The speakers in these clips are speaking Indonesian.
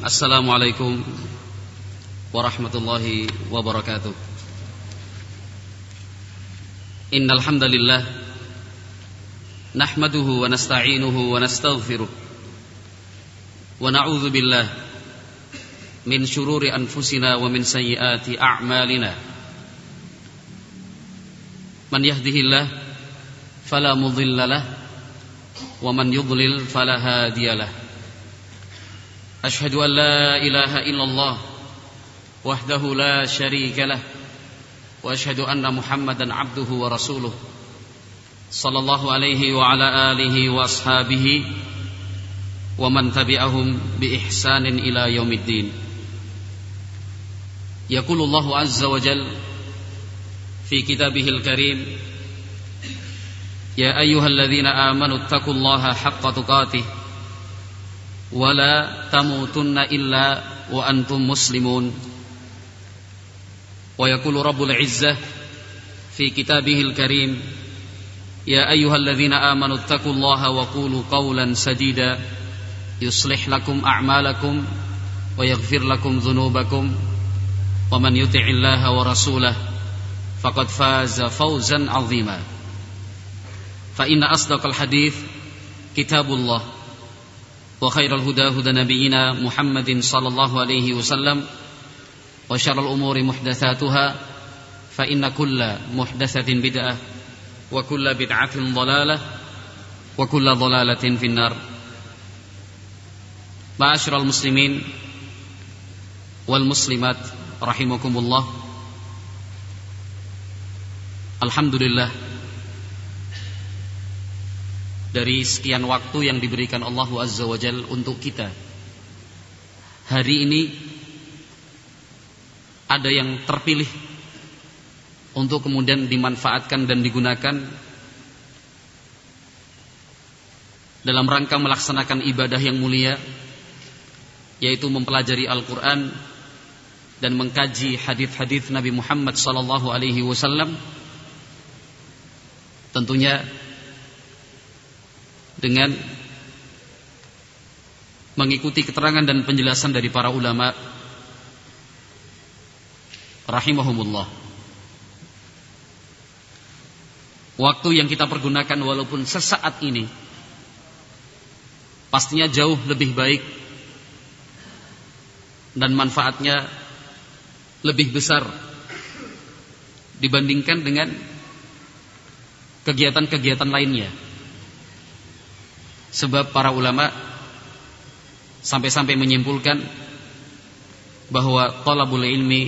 Assalamualaikum warahmatullahi wabarakatuh. Innal hamdalillah nahmaduhu wa nasta'inuhu wa nastaghfiruh wa na'udzu billah min syururi anfusina wa min sayyiati a'malina. Man yahdihillah fala mudilla lahu wa man yudlil fala hadiyalah. Ashhadu an la ilaha illallah wahdahu la syarika lah wa ashhadu anna Muhammadan abduhu wa rasuluh sallallahu alaihi wa ala alihi wa ashabihi wa man tabi'ahum bi ihsanin ila yaumiddin. Yaqulullahu azza wa jalla fi kitabihil karim, ya ayyuhalladzina amanu taqullaha haqqa tuqatih wala tamutunna illa wa antum muslimun. Wa yaqulu rabbul izzah fi kitabihil karim, ya ayyuhalladzina amanu taqullaha wa qulu qawlan sadida yuslih lakum a'malakum wa yaghfir lakum dhunubakum wa man yuti'illaha wa rasulahu faqad faza fawzan 'azima. Fa inna asdaqal hadits kitabullah wa khairal huda huda nabiyyina Muhammadin sallallahu alaihi wasallam wa syarrul umuri muhdatsatuha fa inna kulla muhdatsatin bid'ah wa kulla bid'atin dhalalah wa kulla dhalalatin finnar. Ma'asyiral muslimin wal muslimat rahimakumullah. Alhamdulillah, dari sekian waktu yang diberikan Allah Azza wa Jalla untuk kita, hari ini ada yang terpilih untuk kemudian dimanfaatkan dan digunakan dalam rangka melaksanakan ibadah yang mulia, yaitu mempelajari Al-Quran dan mengkaji hadits-hadits Nabi Muhammad sallallahu alaihi wasallam, tentunya dengan mengikuti keterangan dan penjelasan dari para ulama rahimahumullah. Waktu yang kita pergunakan walaupun sesaat ini pastinya jauh lebih baik dan manfaatnya lebih besar dibandingkan dengan kegiatan-kegiatan lainnya. Sebab para ulama sampai-sampai menyimpulkan bahwa talabul ilmi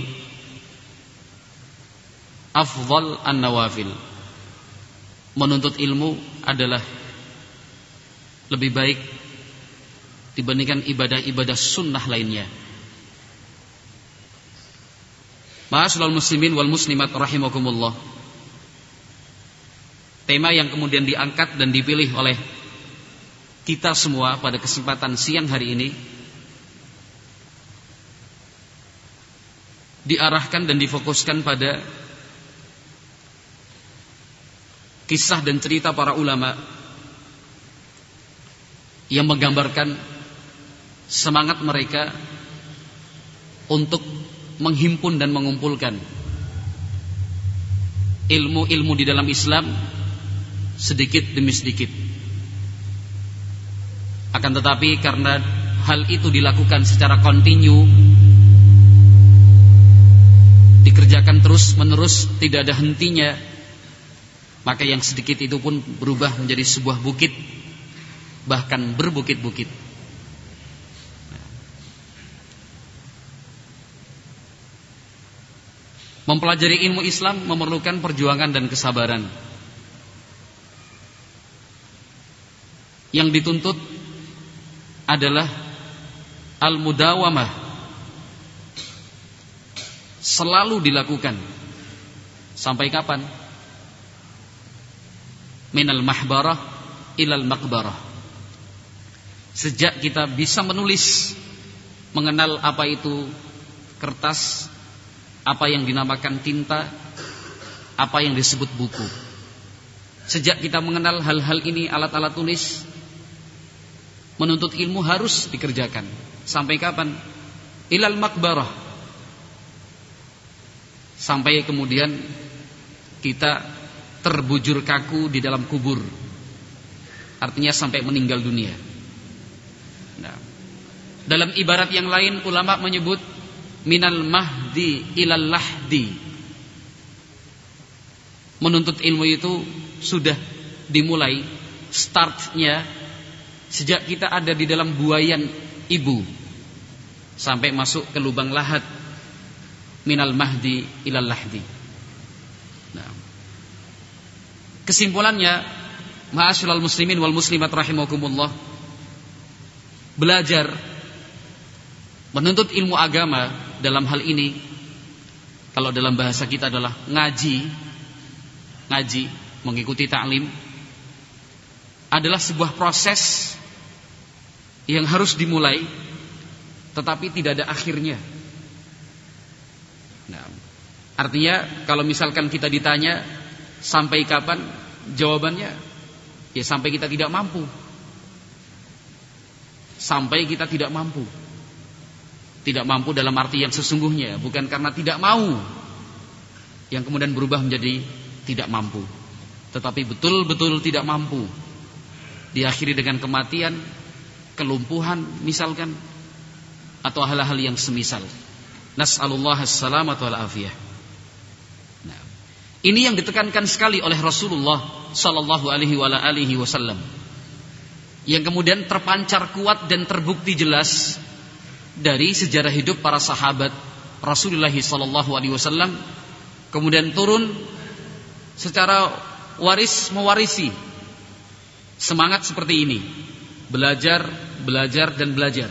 afdal an-nawafil. Menuntut ilmu adalah lebih baik dibandingkan ibadah-ibadah sunnah lainnya. Ma'asyiral muslimin wal muslimat rahimakumullah. Tema yang kemudian diangkat dan dipilih oleh kita semua pada kesempatan siang hari ini diarahkan dan difokuskan pada kisah dan cerita para ulama yang menggambarkan semangat mereka untuk menghimpun dan mengumpulkan ilmu-ilmu di dalam Islam sedikit demi sedikit. Akan tetapi karena hal itu dilakukan secara kontinu, dikerjakan terus menerus, tidak ada hentinya, maka yang sedikit itu pun berubah menjadi sebuah bukit, bahkan berbukit-bukit. Mempelajari ilmu Islam memerlukan perjuangan dan kesabaran. Yang dituntut adalah al-mudawamah, selalu dilakukan. Sampai kapan? Minal mahbarah ilal maqbarah. Sejak kita bisa menulis, mengenal apa itu kertas, apa yang dinamakan tinta, apa yang disebut buku. Sejak kita mengenal hal-hal ini, alat-alat tulis, menuntut ilmu harus dikerjakan. Sampai kapan? Ilal maqbarah. Sampai kemudian kita terbujur kaku di dalam kubur. Artinya sampai meninggal dunia. Nah, dalam ibarat yang lain ulama menyebut minal mahdi ilal lahdi. Menuntut ilmu itu sudah dimulai, startnya sejak kita ada di dalam buayan ibu sampai masuk ke lubang lahat. Minal mahdi ilal lahdi. Nah, kesimpulannya, ma'asyiral muslimin wal muslimat rahimakumullah, belajar menuntut ilmu agama dalam hal ini, kalau dalam bahasa kita adalah ngaji, mengikuti ta'lim, adalah sebuah proses yang harus dimulai tetapi tidak ada akhirnya. Nah, artinya kalau misalkan kita ditanya sampai kapan, jawabannya ya sampai kita tidak mampu. Sampai kita tidak mampu. Tidak mampu dalam arti yang sesungguhnya, bukan karena tidak mau yang kemudian berubah menjadi tidak mampu, tetapi betul-betul tidak mampu. Diakhiri dengan kematian, kelumpuhan misalkan, atau hal-hal yang semisal. Nas'alullah as-salamata wal afiyah. Nah, ini yang ditekankan sekali oleh Rasulullah sallallahu alaihi wasallam, yang kemudian terpancar kuat dan terbukti jelas dari sejarah hidup para sahabat Rasulullah sallallahu alaihi wasallam, kemudian turun secara waris mewarisi semangat seperti ini, belajar dan belajar.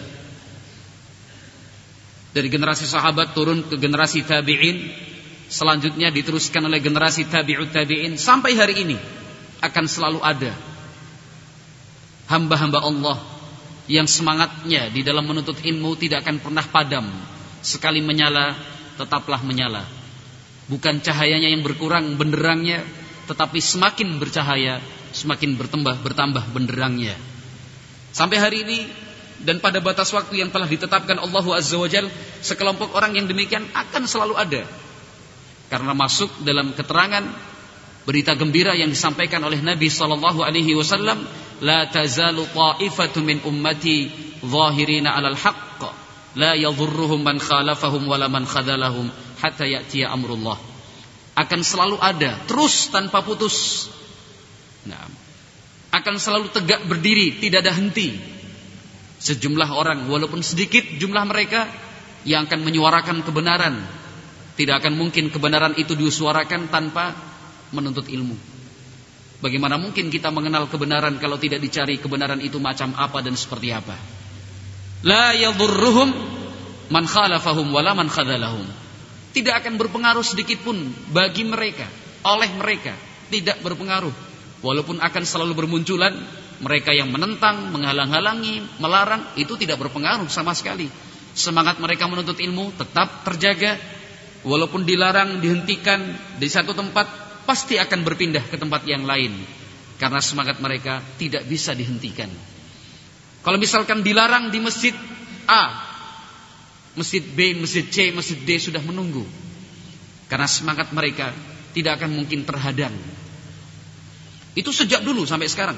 Dari generasi sahabat turun ke generasi tabi'in, selanjutnya diteruskan oleh generasi tabi'ut tabi'in, sampai hari ini akan selalu ada hamba-hamba Allah yang semangatnya di dalam menuntut ilmu tidak akan pernah padam. Sekali menyala, tetaplah menyala. Bukan cahayanya yang berkurang benderangnya, tetapi semakin bercahaya, semakin bertambah benderangnya. Sampai hari ini dan pada batas waktu yang telah ditetapkan Allah Azza wa Jalla, sekelompok orang yang demikian akan selalu ada. Karena masuk dalam keterangan berita gembira yang disampaikan oleh Nabi sallallahu alaihi wasallam, la tazalu ta'ifatu min ummati zahirina 'alal haqq la yadhurruhum man khalafahum wala man khadalahum hatta ya'tiya amrullah. Akan selalu ada, terus tanpa putus. Nah, akan selalu tegak berdiri, tidak ada henti. Sejumlah orang, walaupun sedikit jumlah mereka, yang akan menyuarakan kebenaran. Tidak akan mungkin kebenaran itu disuarakan tanpa menuntut ilmu. Bagaimana mungkin kita mengenal kebenaran kalau tidak dicari kebenaran itu macam apa dan seperti apa? La yadhurruhum man khalafahum wala man khadalahum. Tidak akan berpengaruh sedikit pun bagi mereka, oleh mereka, tidak berpengaruh. Walaupun akan selalu bermunculan mereka yang menentang, menghalang-halangi, melarang, itu tidak berpengaruh sama sekali. Semangat mereka menuntut ilmu tetap terjaga. Walaupun dilarang, dihentikan di satu tempat, pasti akan berpindah ke tempat yang lain, karena semangat mereka tidak bisa dihentikan. Kalau misalkan dilarang di masjid A, masjid B, masjid C, masjid D sudah menunggu, karena semangat mereka tidak akan mungkin terhadang. Itu sejak dulu sampai sekarang.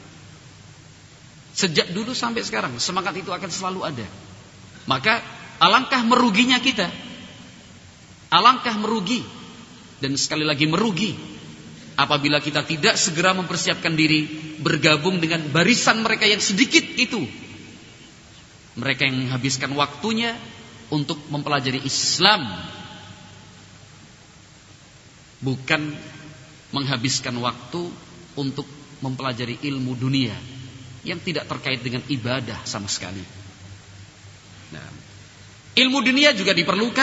Sejak dulu sampai sekarang semangat itu akan selalu ada. Maka alangkah meruginya kita, alangkah merugi, dan sekali lagi merugi apabila kita tidak segera mempersiapkan diri bergabung dengan barisan mereka yang sedikit itu. Mereka yang menghabiskan waktunya untuk mempelajari Islam, bukan menghabiskan waktu untuk mempelajari ilmu dunia yang tidak terkait dengan ibadah sama sekali. Nah, ilmu dunia juga diperlukan.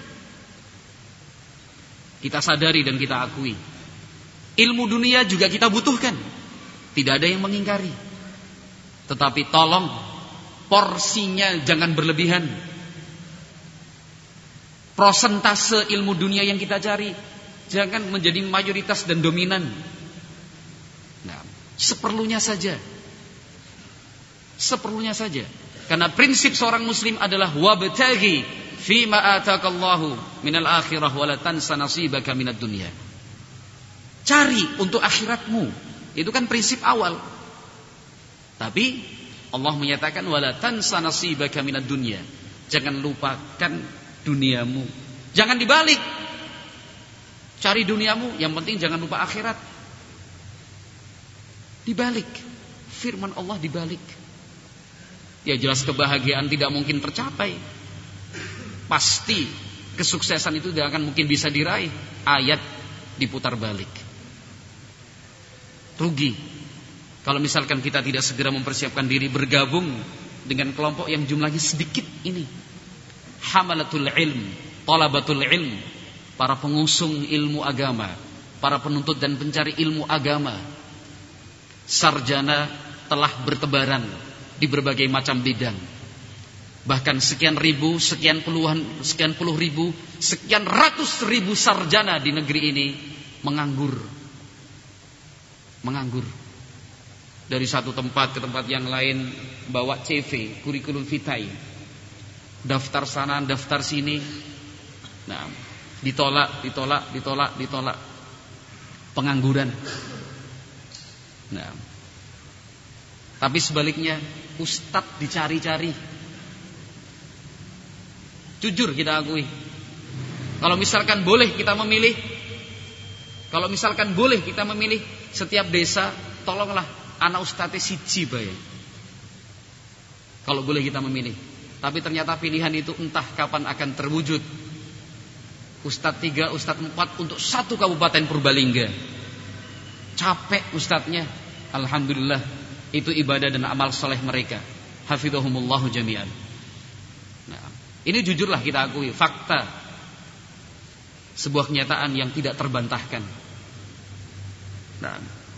Kita sadari dan kita akui. Ilmu dunia juga kita butuhkan. Tidak ada yang mengingkari. Tetapi tolong porsinya jangan berlebihan. Prosentase ilmu dunia yang kita cari jangan menjadi mayoritas dan dominan. Nah, seperlunya saja. Seperlunya saja. Karena prinsip seorang muslim adalah wabtaghi fima atakallahu minal akhirah wala tansa nasibaka minad dunya. Cari untuk akhiratmu. Itu kan prinsip awal. Tapi Allah menyatakan wala tansa nasibaka minad dunya. Jangan lupakan duniamu. Jangan dibalik. Cari duniamu, yang penting jangan lupa akhirat. Dibalik. Firman Allah dibalik. Ya jelas kebahagiaan tidak mungkin tercapai. Pasti kesuksesan itu tidak akan mungkin bisa diraih. Ayat diputar balik. Rugi kalau misalkan kita tidak segera mempersiapkan diri bergabung dengan kelompok yang jumlahnya sedikit ini. Hamalatul ilm, talabatul ilm, para pengusung ilmu agama, para penuntut dan pencari ilmu agama. Sarjana telah bertebaran di berbagai macam bidang. Bahkan sekian ribu, sekian puluh ribu, sekian ratus ribu sarjana di negeri ini menganggur. Dari satu tempat ke tempat yang lain bawa CV, kurikulum vitae. Daftar sana, daftar sini. Nah, ditolak. Pengangguran. Nah, tapi sebaliknya ustadz dicari-cari. Jujur kita akui. Kalau misalkan boleh kita memilih, setiap desa tolonglah anak ustadz siji bae. Kalau boleh kita memilih. Tapi ternyata pilihan itu entah kapan akan terwujud. Ustadz 3, ustadz 4 untuk satu kabupaten Purbalingga. Capek ustadznya. Alhamdulillah, itu ibadah dan amal soleh mereka. Hafidhahumullahu jami'an. Nah, ini jujurlah kita akui, fakta. Sebuah kenyataan yang tidak terbantahkan. Nah,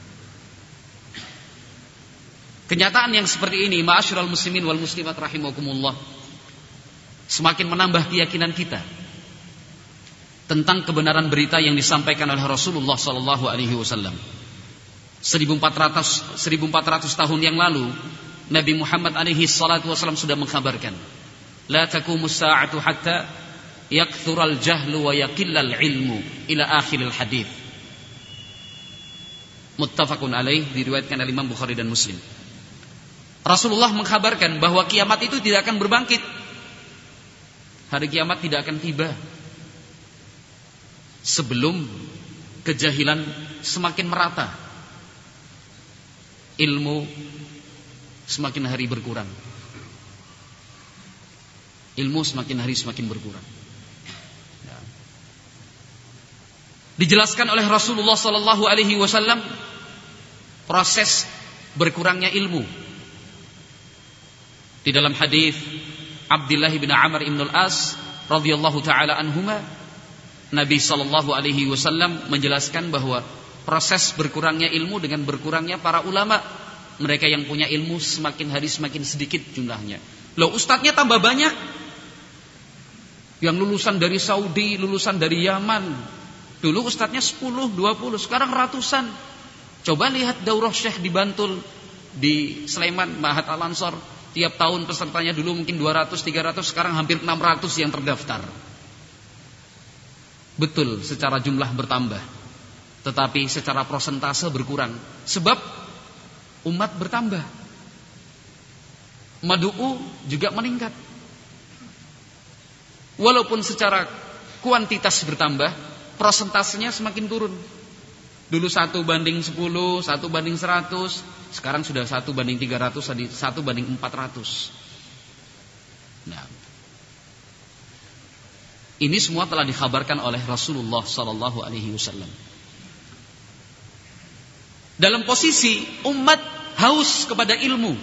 kenyataan yang seperti ini, ma'asyiral muslimin wal muslimat rahimakumullah, semakin menambah keyakinan kita tentang kebenaran berita yang disampaikan oleh Rasulullah sallallahu alaihi wasallam. 1400 tahun yang lalu Nabi Muhammad alaihi salatu wasallam sudah mengkhabarkan, la taqumus sa'atu hatta yakthural jahlu wa yaqillal ilmu ila akhiril hadits. Muttafaqun alaih, diriwayatkan oleh Imam Bukhari dan Muslim. Rasulullah mengkhabarkan bahwa kiamat itu tidak akan berbangkit. Hari kiamat tidak akan tiba sebelum kejahilan semakin merata, ilmu semakin hari berkurang. Ilmu semakin hari semakin berkurang. Dijelaskan oleh Rasulullah sallallahu alaihi wasallam proses berkurangnya ilmu. Di dalam hadis Abdullah bin Amr bin Al-As radhiyallahu taala anhuma, Nabi sallallahu alaihi wasallam menjelaskan bahwa proses berkurangnya ilmu dengan berkurangnya para ulama. Mereka yang punya ilmu semakin hari semakin sedikit jumlahnya. Loh, ustadznya tambah banyak. Yang lulusan dari Saudi, lulusan dari Yaman. Dulu ustadznya 10, 20, sekarang ratusan. Coba lihat daurah syekh di Bantul, di Sleman, Mahat Al-Ansor. Tiap tahun pesertanya dulu mungkin 200, 300, sekarang hampir 600 yang terdaftar. Betul, secara jumlah bertambah, tetapi secara persentase berkurang. Sebab umat bertambah, madu'u juga meningkat. Walaupun secara kuantitas bertambah, persentasenya semakin turun. Dulu 1 banding 10, 1 banding 100, sekarang sudah 1 banding 300, 1 banding 400. Nah, ini semua telah dikhabarkan oleh Rasulullah sallallahu alaihi wasallam. Dalam posisi umat haus kepada ilmu,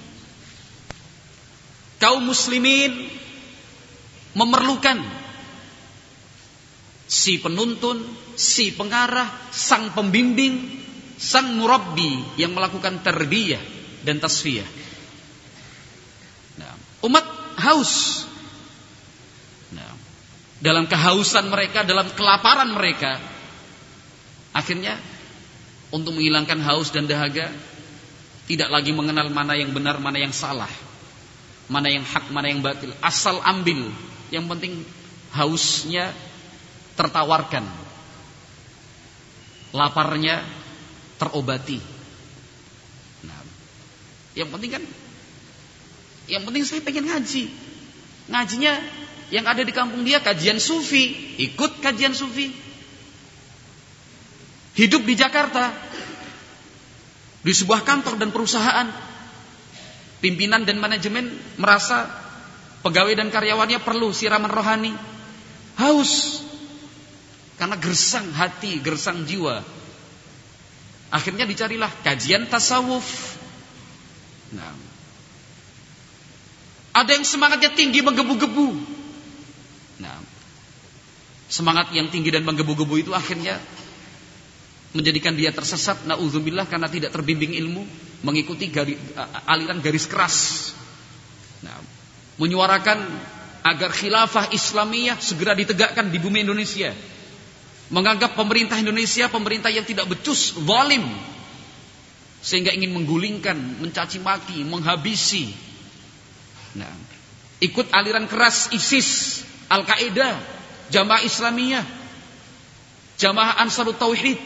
kaum muslimin memerlukan si penuntun, si pengarah, sang pembimbing, sang murabbi yang melakukan tarbiyah dan tasfiyah. Nah, umat haus. Nah, dalam kehausan mereka, dalam kelaparan mereka, akhirnya untuk menghilangkan haus dan dahaga, tidak lagi mengenal mana yang benar, mana yang salah. mana yang hak, mana yang batil, asal ambil. Yang penting hausnya tertawarkan, laparnya terobati. Nah, yang penting saya pengen ngaji. Ngajinya yang ada di kampung dia kajian sufi, ikut kajian sufi. Hidup di Jakarta, di sebuah kantor dan perusahaan, pimpinan dan manajemen merasa pegawai dan karyawannya perlu siraman rohani, haus karena gersang hati, gersang jiwa. Akhirnya dicarilah kajian tasawuf. Nah, ada yang semangatnya tinggi menggebu-gebu. Nah, semangat yang tinggi dan menggebu-gebu itu akhirnya menjadikan dia tersesat, na'udzubillah, karena tidak terbimbing ilmu, mengikuti aliran garis keras. Nah, menyuarakan agar khilafah Islamiyah segera ditegakkan di bumi Indonesia. Menganggap pemerintah Indonesia pemerintah yang tidak becus, zalim, sehingga ingin menggulingkan, mencaci maki, menghabisi. Nah, ikut aliran keras ISIS, Al-Qaeda, Jamaah Islamiyah, Jamaah Ansarut Tauhid,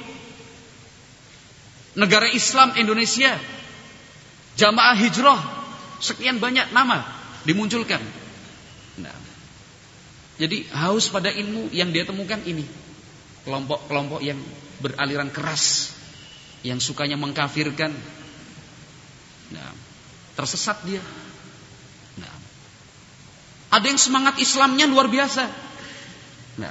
Negara Islam Indonesia, Jamaah Hijrah, sekian banyak nama dimunculkan. Nah, jadi haus pada ilmu yang dia temukan ini, kelompok-kelompok yang beraliran keras, yang sukanya mengkafirkan. Nah, tersesat dia. Nah, ada yang semangat Islamnya luar biasa. Nah,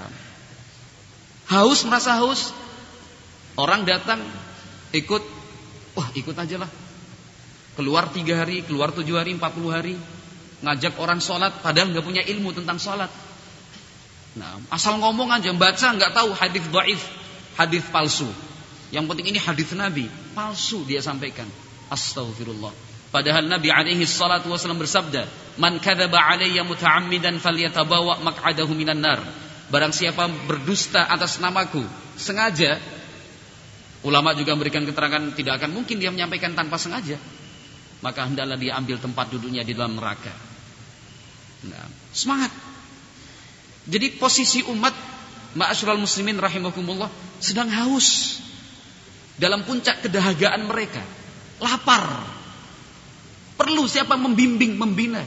haus, merasa haus, orang datang ikut, ikut aja lah. Keluar 3 hari, keluar 7 hari, 40 hari, ngajak orang sholat, padahal nggak punya ilmu tentang sholat. Nah, asal ngomong aja, baca nggak tahu hadis dhaif, hadis palsu. Yang penting ini hadis Nabi, palsu dia sampaikan. Astaghfirullah. Padahal Nabi alaihi salatu wasallam bersabda, "Man kadzaba alayya muta'ammidan falyatabawa maq'adahu minan nar." Barang siapa berdusta atas namaku sengaja, ulama juga memberikan keterangan tidak akan mungkin dia menyampaikan tanpa sengaja, maka hendaklah dia ambil tempat duduknya di dalam neraka. Nah, semangat. Jadi posisi umat ma'asyiral muslimin rahimakumullah sedang haus, dalam puncak kedahagaan mereka, lapar, perlu siapa membimbing, membina.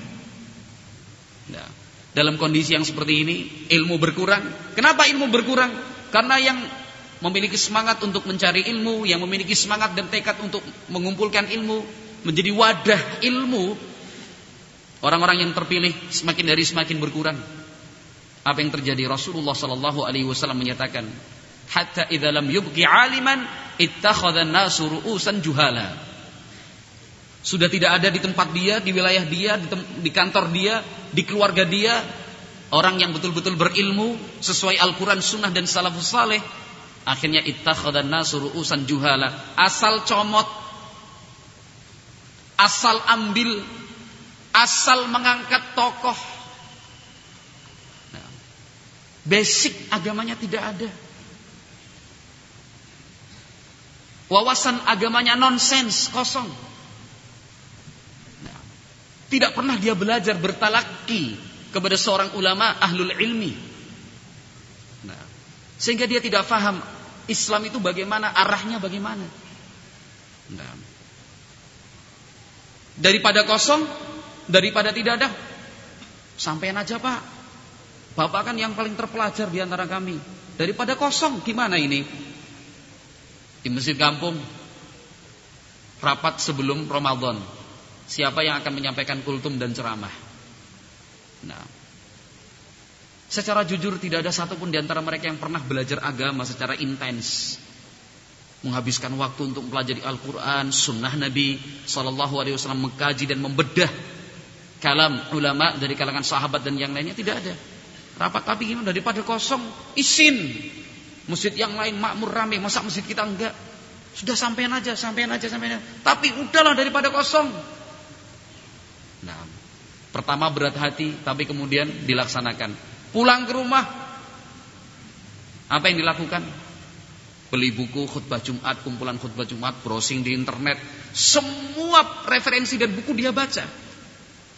Nah, dalam kondisi yang seperti ini, ilmu berkurang. Kenapa ilmu berkurang? Karena yang memiliki semangat untuk mencari ilmu, yang memiliki semangat dan tekad untuk mengumpulkan ilmu, menjadi wadah ilmu, orang-orang yang terpilih semakin hari semakin berkurang. Apa yang terjadi? Rasulullah sallallahu alaihi wasallam menyatakan, hatta idza lam yubqi 'aliman ittakhadha an-nasu ru'usan juhala. Sudah tidak ada di tempat dia, di wilayah dia, di kantor dia, di keluarga dia orang yang betul-betul berilmu sesuai Al-Qur'an, Sunnah dan salafus saleh. Akhirnya ittakhadha an-nasu ru'usan juhala, asal comot, asal ambil, asal mengangkat tokoh. Nah, basic agamanya tidak ada. Wawasan agamanya nonsens, kosong. Nah, tidak pernah dia belajar bertalaki kepada seorang ulama ahlul ilmi. Nah, sehingga dia tidak faham Islam itu bagaimana, arahnya bagaimana. Nah, daripada kosong, daripada tidak ada, sampean aja Pak. Bapak kan yang paling terpelajar di antara kami. Daripada kosong, gimana ini? Di masjid kampung, rapat sebelum Ramadan, siapa yang akan menyampaikan kultum dan ceramah? Nah, secara jujur tidak ada satupun di antara mereka yang pernah belajar agama secara intens, menghabiskan waktu untuk mempelajari Al-Quran, Sunnah Nabi Sallallahu Alaihi Wasallam, mengkaji dan membedah kalam ulama dari kalangan sahabat dan yang lainnya. Tidak ada. Rapat tapi gimana? Daripada kosong, isin. Masjid yang lain makmur ramai, masa masjid kita enggak? Sudah sampean aja. Tapi udahlah daripada kosong. Nah, pertama berat hati, tapi kemudian dilaksanakan. Pulang ke rumah, apa yang dilakukan? Beli buku khutbah Jumat, kumpulan khutbah Jumat, browsing di internet, semua referensi dan buku dia baca.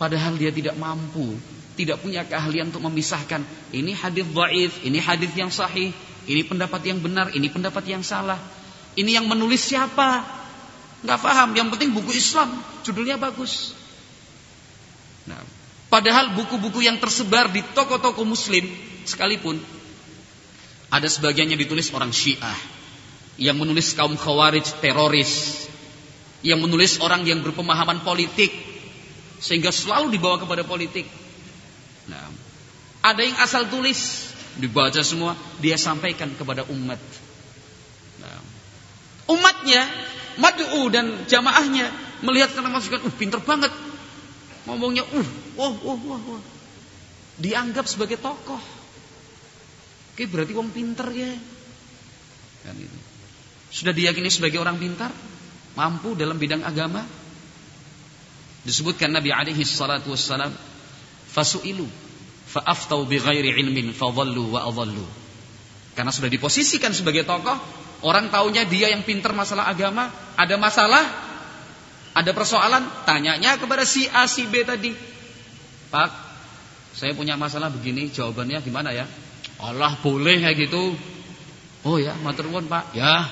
Padahal dia tidak mampu, tidak punya keahlian untuk memisahkan ini hadis dhaif, ini hadis yang sahih, ini pendapat yang benar, ini pendapat yang salah. Ini yang menulis siapa? Nggak paham. Yang penting buku Islam, judulnya bagus. Nah, padahal buku-buku yang tersebar di toko-toko Muslim sekalipun, ada sebagiannya ditulis orang Syiah, yang menulis kaum Khawarij teroris, yang menulis orang yang berpemahaman politik, sehingga selalu dibawa kepada politik. Nah, ada yang asal tulis, dibaca semua, dia sampaikan kepada umat. Nah, umatnya, mad'u dan jamaahnya melihat karena masukan, pinter banget. Ngomongnya, wah. Dianggap sebagai tokoh. Oke, berarti wong pinter ya. Kan itu. Sudah diyakini sebagai orang pintar, mampu dalam bidang agama. Disebutkan Nabi alaihi salatu wassalam, fasu'ilu fa'aftau bighairi ilmin fadhallu wa adhallu. Karena sudah diposisikan sebagai tokoh, orang taunya dia yang pintar masalah agama, ada masalah, ada persoalan, tanyanya kepada si A, si B tadi. Pak, saya punya masalah begini, jawabannya gimana ya? Allah, boleh kayak gitu. Oh ya, matur nuwun Pak. Ya.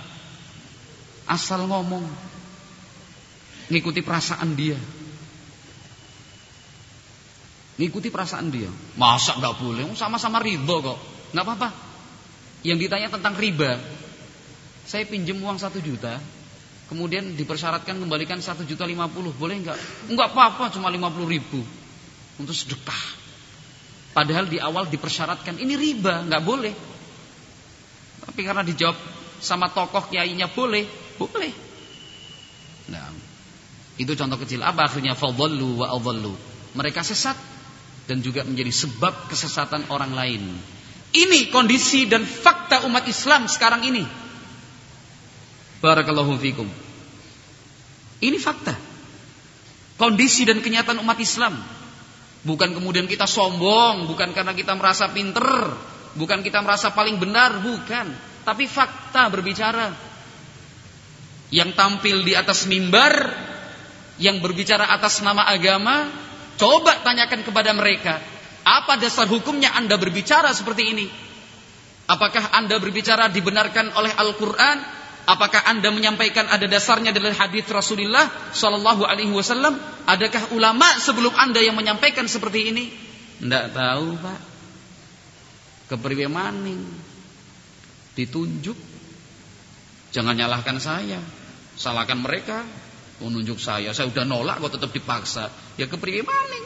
Asal ngomong, ngikuti perasaan dia. Ngikuti perasaan dia. Masa gak boleh? Sama-sama ridho kok. Gak apa-apa. Yang ditanya tentang riba, saya pinjam uang 1 juta, kemudian dipersyaratkan kembalikan 1.050.000, boleh nggak? Nggak apa-apa, cuma 50.000 untuk sedekah. Padahal di awal dipersyaratkan ini riba, nggak boleh. Tapi karena dijawab sama tokoh kiainya boleh. Nah, itu contoh kecil. Apa akhirnya? Fadhallu wa adhallu. Mereka sesat dan juga menjadi sebab kesesatan orang lain. Ini kondisi dan fakta umat Islam sekarang ini. Barakallahu fikum. Ini fakta, kondisi dan kenyataan umat Islam. Bukan kemudian kita sombong, bukan karena kita merasa pinter, bukan kita merasa paling benar, bukan. Tapi fakta berbicara. Yang tampil di atas mimbar, yang berbicara atas nama agama, coba tanyakan kepada mereka, apa dasar hukumnya Anda berbicara seperti ini? Apakah Anda berbicara dibenarkan oleh Al-Quran? Apakah Anda menyampaikan ada dasarnya dari hadis Rasulullah Sallallahu Alaihi Wasallam? Adakah ulama sebelum Anda yang menyampaikan seperti ini? Tidak tahu Pak. Kepriwe maning ditunjuk. Jangan nyalahkan saya, salahkan mereka. Menunjuk saya udah nolak kok tetap dipaksa. Ya kepriwe maning.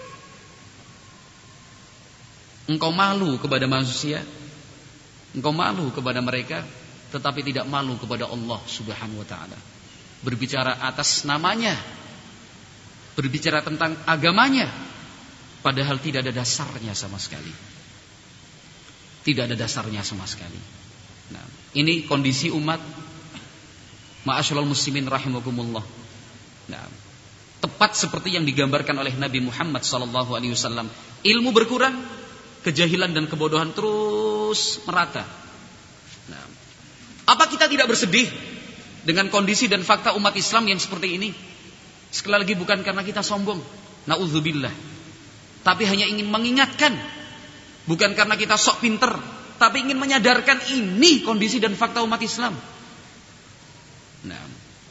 Engkau malu kepada manusia, engkau malu kepada mereka, tetapi tidak malu kepada Allah Subhanahu wa ta'ala. Berbicara atas namanya, berbicara tentang agamanya, padahal tidak ada dasarnya sama sekali. Tidak ada dasarnya sama sekali. Nah, ini kondisi umat ma'asyiral muslimin rahimakumullah. Nah, tepat seperti yang digambarkan oleh Nabi Muhammad sallallahu alaihi wasallam. Ilmu berkurang, kejahilan dan kebodohan terus merata. Nah, apa kita tidak bersedih dengan kondisi dan fakta umat Islam yang seperti ini? Sekali lagi bukan karena kita sombong, na'udzubillah, tapi hanya ingin mengingatkan. Bukan karena kita sok pinter, tapi ingin menyadarkan ini kondisi dan fakta umat Islam. Nah,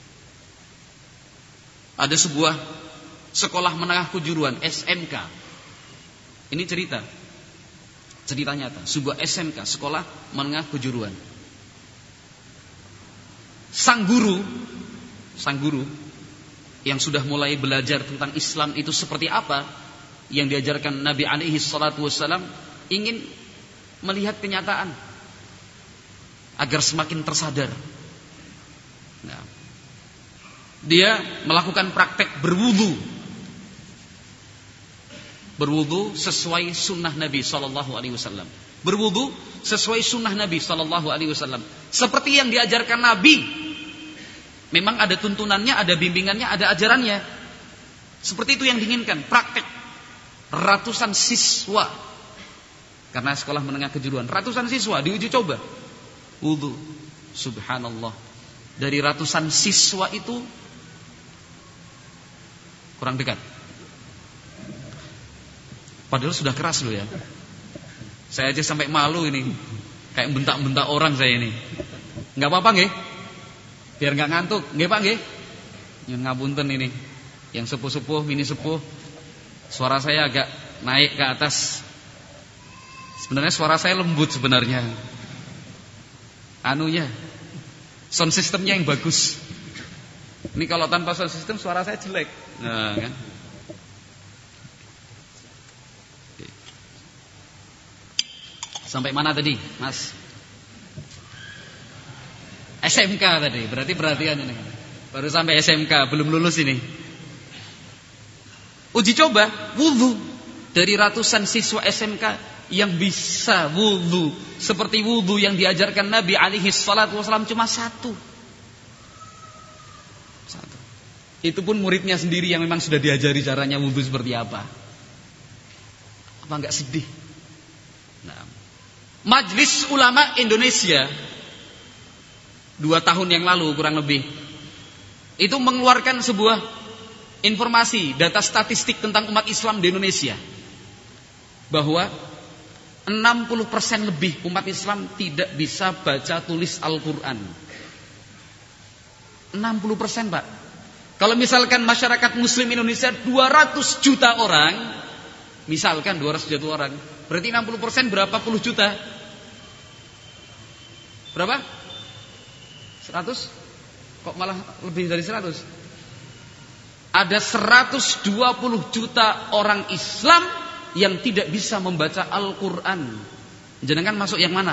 ada sebuah sekolah menengah kejuruan, SMK. Ini cerita nyata, sebuah SMK, sekolah menengah kejuruan. Sang guru yang sudah mulai belajar tentang Islam itu seperti apa yang diajarkan Nabi alaihi salatu wassalam, ingin melihat kenyataan agar semakin tersadar. Nah, dia melakukan praktek berwudu sesuai sunnah Nabi sallallahu alaihi wasallam. Berwudu sesuai sunnah Nabi sallallahu alaihi wasallam, seperti yang diajarkan Nabi. Memang ada tuntunannya, ada bimbingannya, ada ajarannya. Seperti itu yang diinginkan, praktek. Ratusan siswa, karena sekolah menengah kejuruan, ratusan siswa diuji coba wudu. Subhanallah, dari ratusan siswa itu kurang dekat Padahal sudah keras loh ya. Saya aja sampai malu ini. Kayak bentak-bentak orang saya ini. Enggak apa-apa nggih? Biar enggak ngantuk. Nggih Pak nggih? Nyun ngapunten ini. Yang sepuh-sepuh, mini sepuh. Suara saya agak naik ke atas. Sebenarnya suara saya lembut sebenarnya. Anunya, sound systemnya yang bagus. Ini kalau tanpa sound system suara saya jelek. Nah, kan? Sampai mana tadi, Mas? SMK tadi, berarti perhatian ini. Baru sampai SMK, belum lulus ini. Uji coba wudu dari ratusan siswa SMK yang bisa wudu seperti wudu yang diajarkan Nabi alaihi salatu wasallam cuma satu. Itu pun muridnya sendiri yang memang sudah diajari caranya wudu seperti apa. Apa enggak sedih? Nah, Majelis Ulama Indonesia 2 tahun yang lalu kurang lebih itu mengeluarkan sebuah informasi, data statistik tentang umat Islam di Indonesia, bahwa 60% lebih umat Islam tidak bisa baca tulis Al-Quran. 60% Pak. Kalau misalkan masyarakat Muslim Indonesia 200 juta orang, misalkan 200 juta orang, berarti 60% berapa puluh juta? Berapa? 100? Kok malah lebih dari 100? Ada 120 juta orang Islam yang tidak bisa membaca Al-Quran. Jenengan masuk yang mana?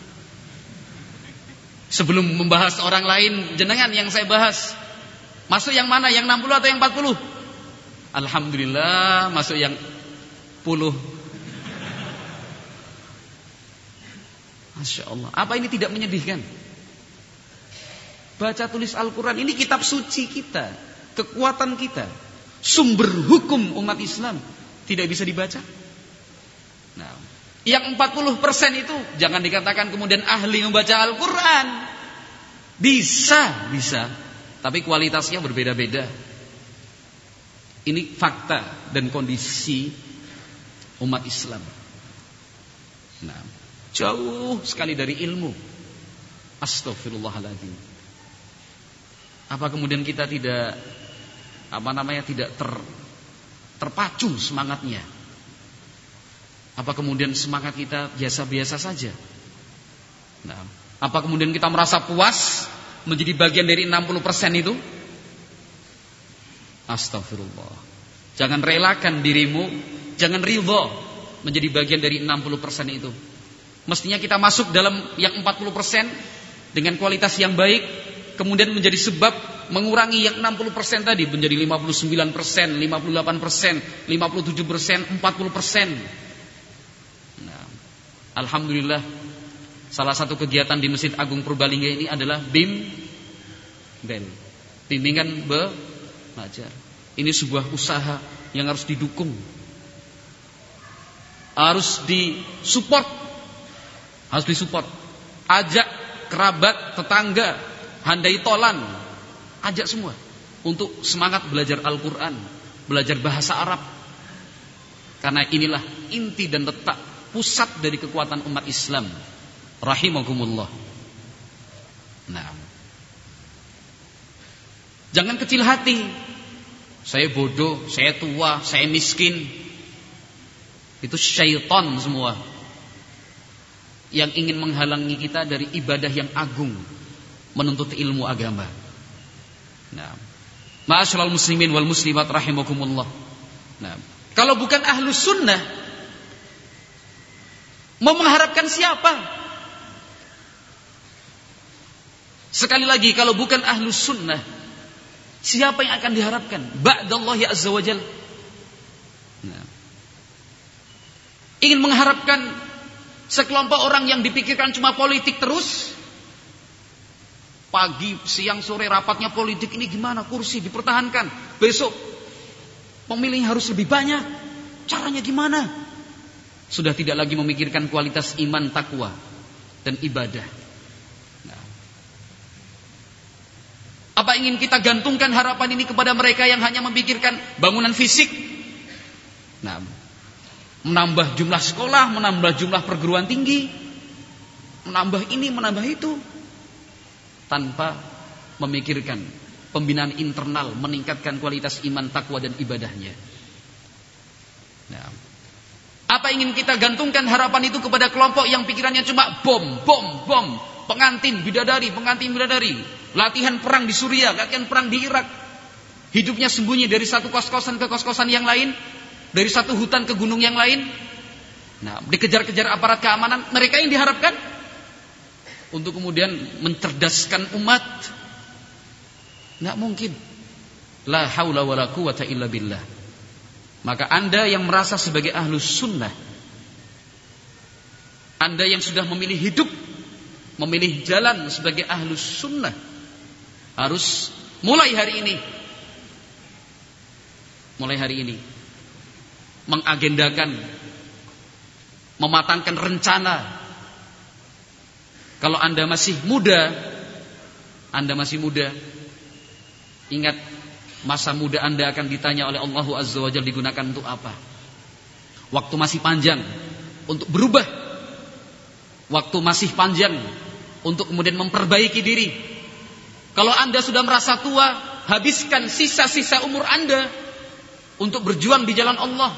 Sebelum membahas orang lain, jenengan yang saya bahas, masuk yang mana? Yang 60 atau yang 40? Alhamdulillah masuk yang 10. Masya Allah. Apa ini tidak menyedihkan? Baca tulis Al-Quran, ini kitab suci kita, kekuatan kita, sumber hukum umat Islam, tidak bisa dibaca. Nah, yang 40% itu jangan dikatakan kemudian ahli membaca Al-Quran. Bisa, tapi kualitasnya berbeda-beda. Ini fakta dan kondisi umat Islam. Nah, jauh sekali dari ilmu. Astaghfirullahaladzim. Apa kemudian kita tidak terpacu semangatnya? Apa kemudian semangat kita biasa-biasa saja? Nah, apa kemudian kita merasa puas menjadi bagian dari 60% itu? Astagfirullah. Jangan relakan dirimu, jangan ridho menjadi bagian dari 60% itu. Mestinya kita masuk dalam yang 40% dengan kualitas yang baik, kemudian menjadi sebab mengurangi yang 60% tadi menjadi 59%, 58%, 57%, 40%. Nah, alhamdulillah salah satu kegiatan di Masjid Agung Purbalingga ini adalah bimbingan belajar. Ini sebuah usaha yang harus didukung, harus disupport. Ajak kerabat, tetangga, handai tolan, ajak semua untuk semangat belajar Al-Quran, belajar bahasa Arab. Karena inilah inti dan letak pusat dari kekuatan umat Islam. Rahimakumullah. Nah, jangan kecil hati. Saya bodoh, saya tua, saya miskin. Itu syaitan semua yang ingin menghalangi kita dari ibadah yang agung, menuntut ilmu agama. Nah, ma'asyiral muslimin wal muslimat rahimakumullah. Nah, kalau bukan ahlus sunnah, mau mengharapkan siapa? Sekali lagi, kalau bukan ahlus sunnah, siapa yang akan diharapkan? Ba'dallahi azza wa jalla. Nah, ingin mengharapkan sekelompok orang yang dipikirkan cuma politik terus, pagi, siang, sore rapatnya politik, ini gimana kursi dipertahankan, besok pemilih harus lebih banyak, caranya gimana? Sudah tidak lagi memikirkan kualitas iman, takwa dan ibadah. Nah, apa ingin kita gantungkan harapan ini kepada mereka yang hanya memikirkan bangunan fisik? Nah, menambah jumlah sekolah, menambah jumlah perguruan tinggi, menambah ini, menambah itu, tanpa memikirkan pembinaan internal, meningkatkan kualitas iman, takwa dan ibadahnya. Nah, apa ingin kita gantungkan harapan itu kepada kelompok yang pikirannya cuma bom, pengantin bidadari, latihan perang di Suriah, latihan perang di Irak, hidupnya sembunyi dari satu kos-kosan ke kos-kosan yang lain, dari satu hutan ke gunung yang lain. Nah, dikejar-kejar aparat keamanan. Mereka yang diharapkan untuk kemudian mencerdaskan umat. Nggak mungkin. La haula wala quwata illa billah. Maka Anda yang merasa sebagai ahlus sunnah, Anda yang sudah memilih hidup, memilih jalan sebagai ahlus sunnah, harus mulai hari ini mengagendakan, mematangkan rencana. Kalau Anda masih muda, ingat, masa muda Anda akan ditanya oleh Allah Azza wa Jalla digunakan untuk apa. Waktu masih panjang untuk berubah, waktu masih panjang untuk kemudian memperbaiki diri. Kalau Anda sudah merasa tua, habiskan sisa-sisa umur Anda untuk berjuang di jalan Allah.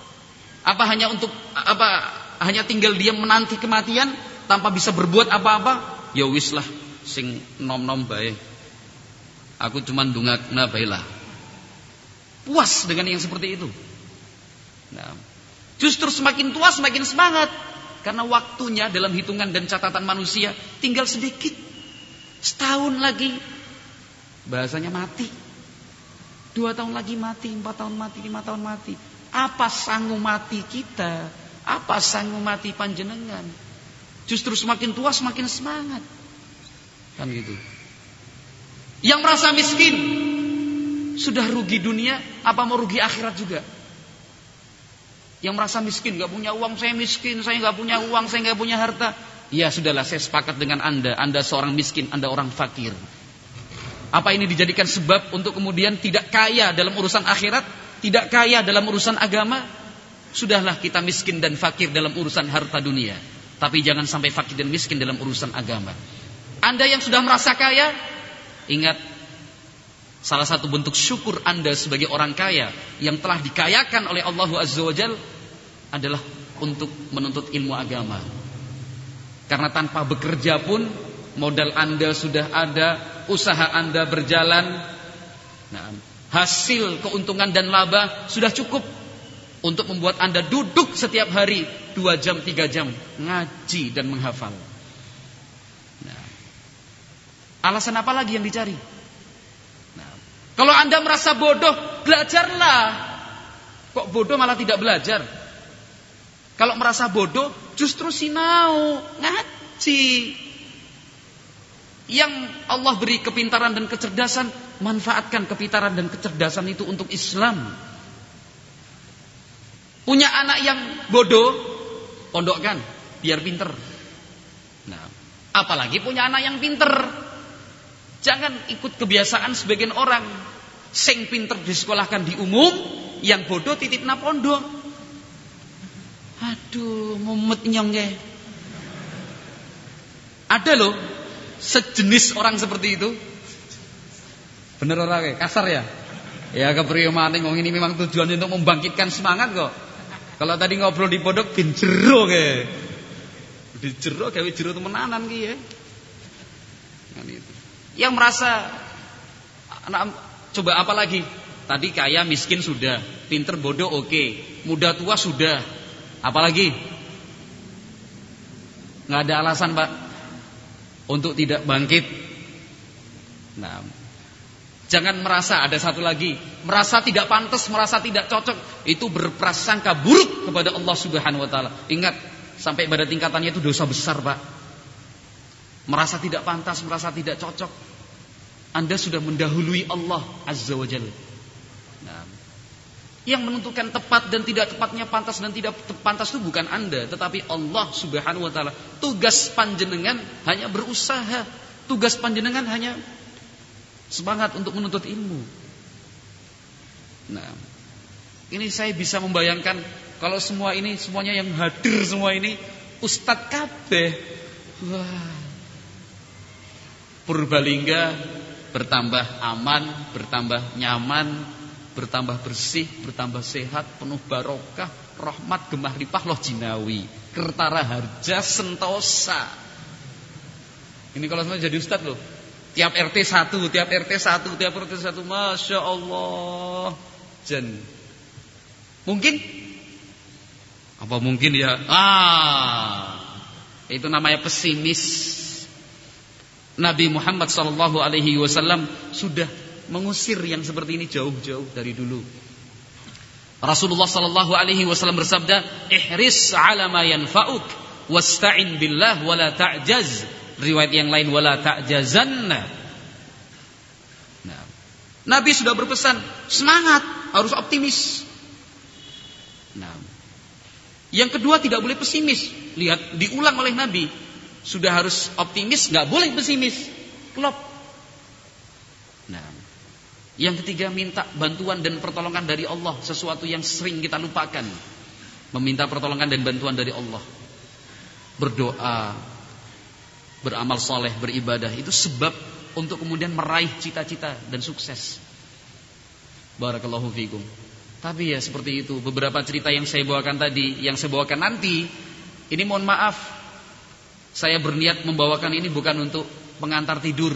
Hanya tinggal diam menanti kematian tanpa bisa berbuat apa-apa? Ya wis lah, sing nom-nom bae. Aku cuman dungakna bae lah. Puas dengan yang seperti itu. Nah, justru semakin tua semakin semangat, karena waktunya dalam hitungan dan catatan manusia tinggal sedikit. Setahun lagi bahasanya mati. 2 tahun lagi mati, 4 tahun mati, 5 tahun mati. Apa sanggup mati kita? Apa sanggup mati panjenengan? Justru semakin tua semakin semangat. Kan gitu. Yang merasa miskin, sudah rugi dunia, apa mau rugi akhirat juga? Yang merasa miskin, gak punya uang, saya miskin, saya gak punya uang, saya gak punya harta. Ya sudahlah, saya sepakat dengan Anda seorang miskin, Anda orang fakir. Apa ini dijadikan sebab untuk kemudian tidak kaya dalam urusan akhirat, tidak kaya dalam urusan agama? Sudahlah, kita miskin dan fakir dalam urusan harta dunia, tapi jangan sampai fakir dan miskin dalam urusan agama. Anda yang sudah merasa kaya, ingat, salah satu bentuk syukur Anda sebagai orang kaya yang telah dikayakan oleh Allah Azza wa Jalla adalah untuk menuntut ilmu agama. Karena tanpa bekerja pun modal Anda sudah ada, usaha Anda berjalan. Nah, hasil keuntungan dan laba sudah cukup untuk membuat Anda duduk setiap hari 2 jam, 3 jam ngaji dan menghafal. Nah, alasan apa lagi yang dicari? Nah, kalau Anda merasa bodoh, belajarlah. Kok bodoh malah tidak belajar? Kalau merasa bodoh, justru sinau, ngaji. Yang Allah beri kepintaran dan kecerdasan, manfaatkan kepintaran dan kecerdasan itu untuk Islam. Punya anak yang bodoh, pondokkan biar pinter. Nah, apalagi punya anak yang pinter. Jangan ikut kebiasaan sebagian orang, sing pinter disekolahkan di umum, yang bodoh titipna pondok. Aduh, mumet nyongge. Ada loh sejenis orang seperti itu. Bener orang kasar ya? Ya kepriye maning wong ini memang tujuannya untuk membangkitkan semangat kok. Kalau tadi ngobrol di pondok bin jero ke. Di jero gawe jero temenanan ki ya. Kan itu. Yang merasa coba apa lagi? Tadi kaya miskin sudah, pinter bodoh oke, muda tua sudah. Apalagi? Nggak ada alasan Pak untuk tidak bangkit. Nah, jangan merasa, ada satu lagi, merasa tidak pantas, merasa tidak cocok, itu berprasangka buruk kepada Allah Subhanahu wa taala. Ingat, sampai pada tingkatannya itu dosa besar, Pak. Merasa tidak pantas, merasa tidak cocok, Anda sudah mendahului Allah Azza wa Jalla. Nah, yang menentukan tepat dan tidak tepatnya, pantas dan tidak pantas itu bukan Anda, tetapi Allah Subhanahu wa taala. Tugas panjenengan hanya berusaha, tugas panjenengan hanya semangat untuk menuntut ilmu. Nah, ini saya bisa membayangkan kalau semuanya yang hadir semua ini ustadz kabeh. Wah. Purbalingga bertambah aman, bertambah nyaman, bertambah bersih, bertambah sehat, penuh barokah, rahmat, gemah lipah loh jinawi, Kertara Harja, Sentosa. Ini kalau semua jadi ustadz loh. Tiap RT 1, tiap RT 1, tiap RT 1, Masya Allah. Jen. Mungkin? Apa mungkin ya? Itu namanya pesimis. Nabi Muhammad SAW sudah mengusir yang seperti ini jauh-jauh dari dulu. Rasulullah SAW bersabda, ihris ala ma yanfa'uk wasta'in billah wala ta'jaz. Riwayat yang lain wala ta'jazanna. Nah, Nabi sudah berpesan, semangat, harus optimis. Nah, yang kedua tidak boleh pesimis. Lihat, diulang oleh Nabi. Sudah harus optimis, enggak boleh pesimis. Klop. Nah, yang ketiga minta bantuan dan pertolongan dari Allah, sesuatu yang sering kita lupakan. Meminta pertolongan dan bantuan dari Allah. Berdoa, beramal soleh, beribadah, itu sebab untuk kemudian meraih cita-cita dan sukses. Barakallahu fikum. Tapi ya seperti itu, beberapa cerita yang saya bawakan tadi, yang saya bawakan nanti, ini mohon maaf, saya berniat membawakan ini bukan untuk pengantar tidur,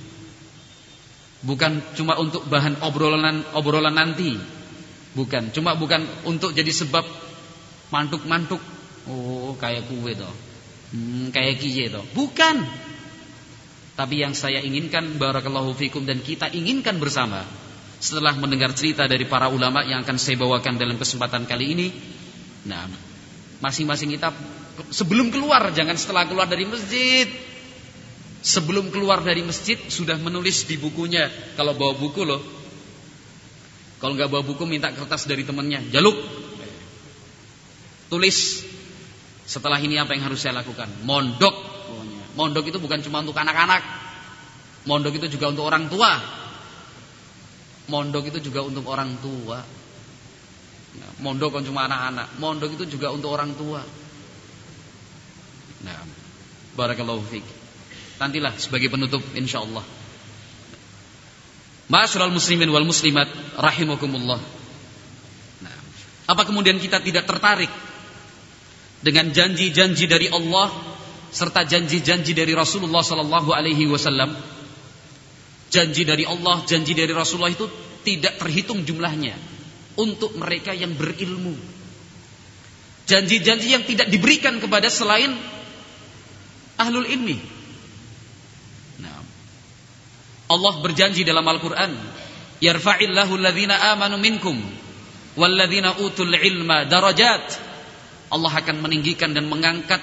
bukan cuma untuk bahan obrolan nanti, bukan untuk jadi sebab mantuk-mantuk. Oh kayak kue toh, kayak kiye toh, bukan. Tapi yang saya inginkan, barakallahu fikum, dan kita inginkan bersama, setelah mendengar cerita dari para ulama yang akan saya bawakan dalam kesempatan kali ini, nah, masing-masing kita sebelum keluar, jangan setelah keluar dari masjid. Sebelum keluar dari masjid sudah menulis di bukunya. Kalau bawa buku loh, kalau nggak bawa buku minta kertas dari temannya, jaluk, tulis setelah ini apa yang harus saya lakukan. Mondok, mondok itu bukan cuma untuk anak-anak, mondok itu juga untuk orang tua. Mondok itu juga untuk orang tua. Mondok kan cuma anak-anak, mondok itu juga untuk orang tua. Nah, barakallahu fiik. Nantilah sebagai penutup insyaallah. Ma'asyiral muslimin wal muslimat rahimakumullah. Nah, apa kemudian kita tidak tertarik dengan janji-janji dari Allah serta janji-janji dari Rasulullah sallallahu alaihi wasallam? Janji dari Allah, janji dari Rasulullah itu tidak terhitung jumlahnya untuk mereka yang berilmu. Janji-janji yang tidak diberikan kepada selain ahlul ilmi. Nah, Allah berjanji dalam Al-Quran, yarfa'illahu alladhina amanu minkum walladhina utul ilma darajat. Allah akan meninggikan dan mengangkat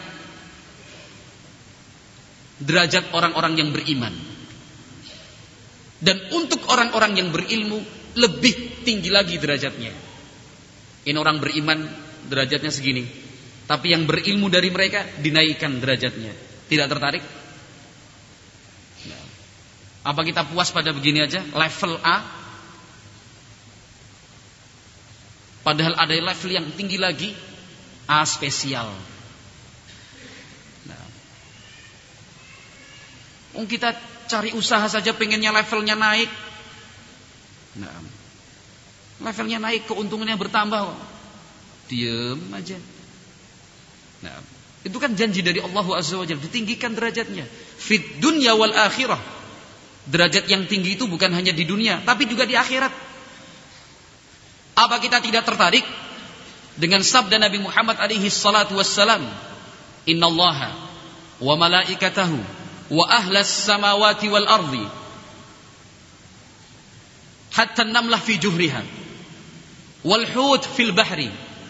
derajat orang-orang yang beriman. Dan untuk orang-orang yang berilmu lebih tinggi lagi derajatnya. Ini orang beriman derajatnya segini, tapi yang berilmu dari mereka dinaikkan derajatnya. Tidak tertarik? Apa kita puas pada begini aja, level A? Padahal ada level yang tinggi lagi, A spesial. Nah, kita cari usaha saja pengennya levelnya naik. Nah, levelnya naik, keuntungannya bertambah. Diam aja. Nah, itu kan janji dari Allah Azza wa Jalla, ditinggikan derajatnya fid dunya wal akhirah. Derajat yang tinggi itu bukan hanya di dunia, tapi juga di akhirat. Apa kita tidak tertarik dengan sabda Nabi Muhammad alaihi salatu wassalam, innallaha wa malaikatahu wa ahlas samawati wal ardi hatta an-namlah fi juhriha wal hut fil bahri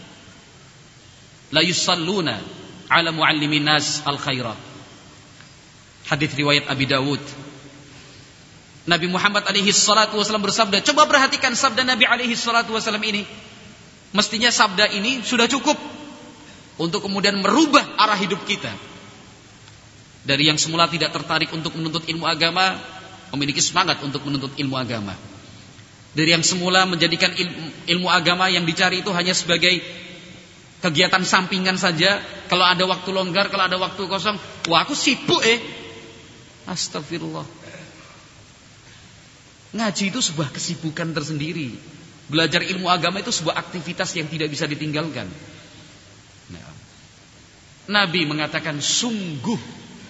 la yusalluna ala muallimin nas al khairat. Hadis riwayat Abi Dawud. Nabi Muhammad alaihi salatu wasallam bersabda, coba perhatikan sabda Nabi alaihi salatu wasallam ini. Mestinya sabda ini sudah cukup untuk kemudian merubah arah hidup kita. Dari yang semula tidak tertarik untuk menuntut ilmu agama, memiliki semangat untuk menuntut ilmu agama. Dari yang semula menjadikan ilmu agama yang dicari itu hanya sebagai Kegiatan sampingan saja, kalau ada waktu longgar, kalau ada waktu kosong, wah aku sibuk Astagfirullah. Ngaji itu sebuah kesibukan tersendiri. Belajar ilmu agama itu sebuah aktivitas yang tidak bisa ditinggalkan. Nabi menyatakan sungguh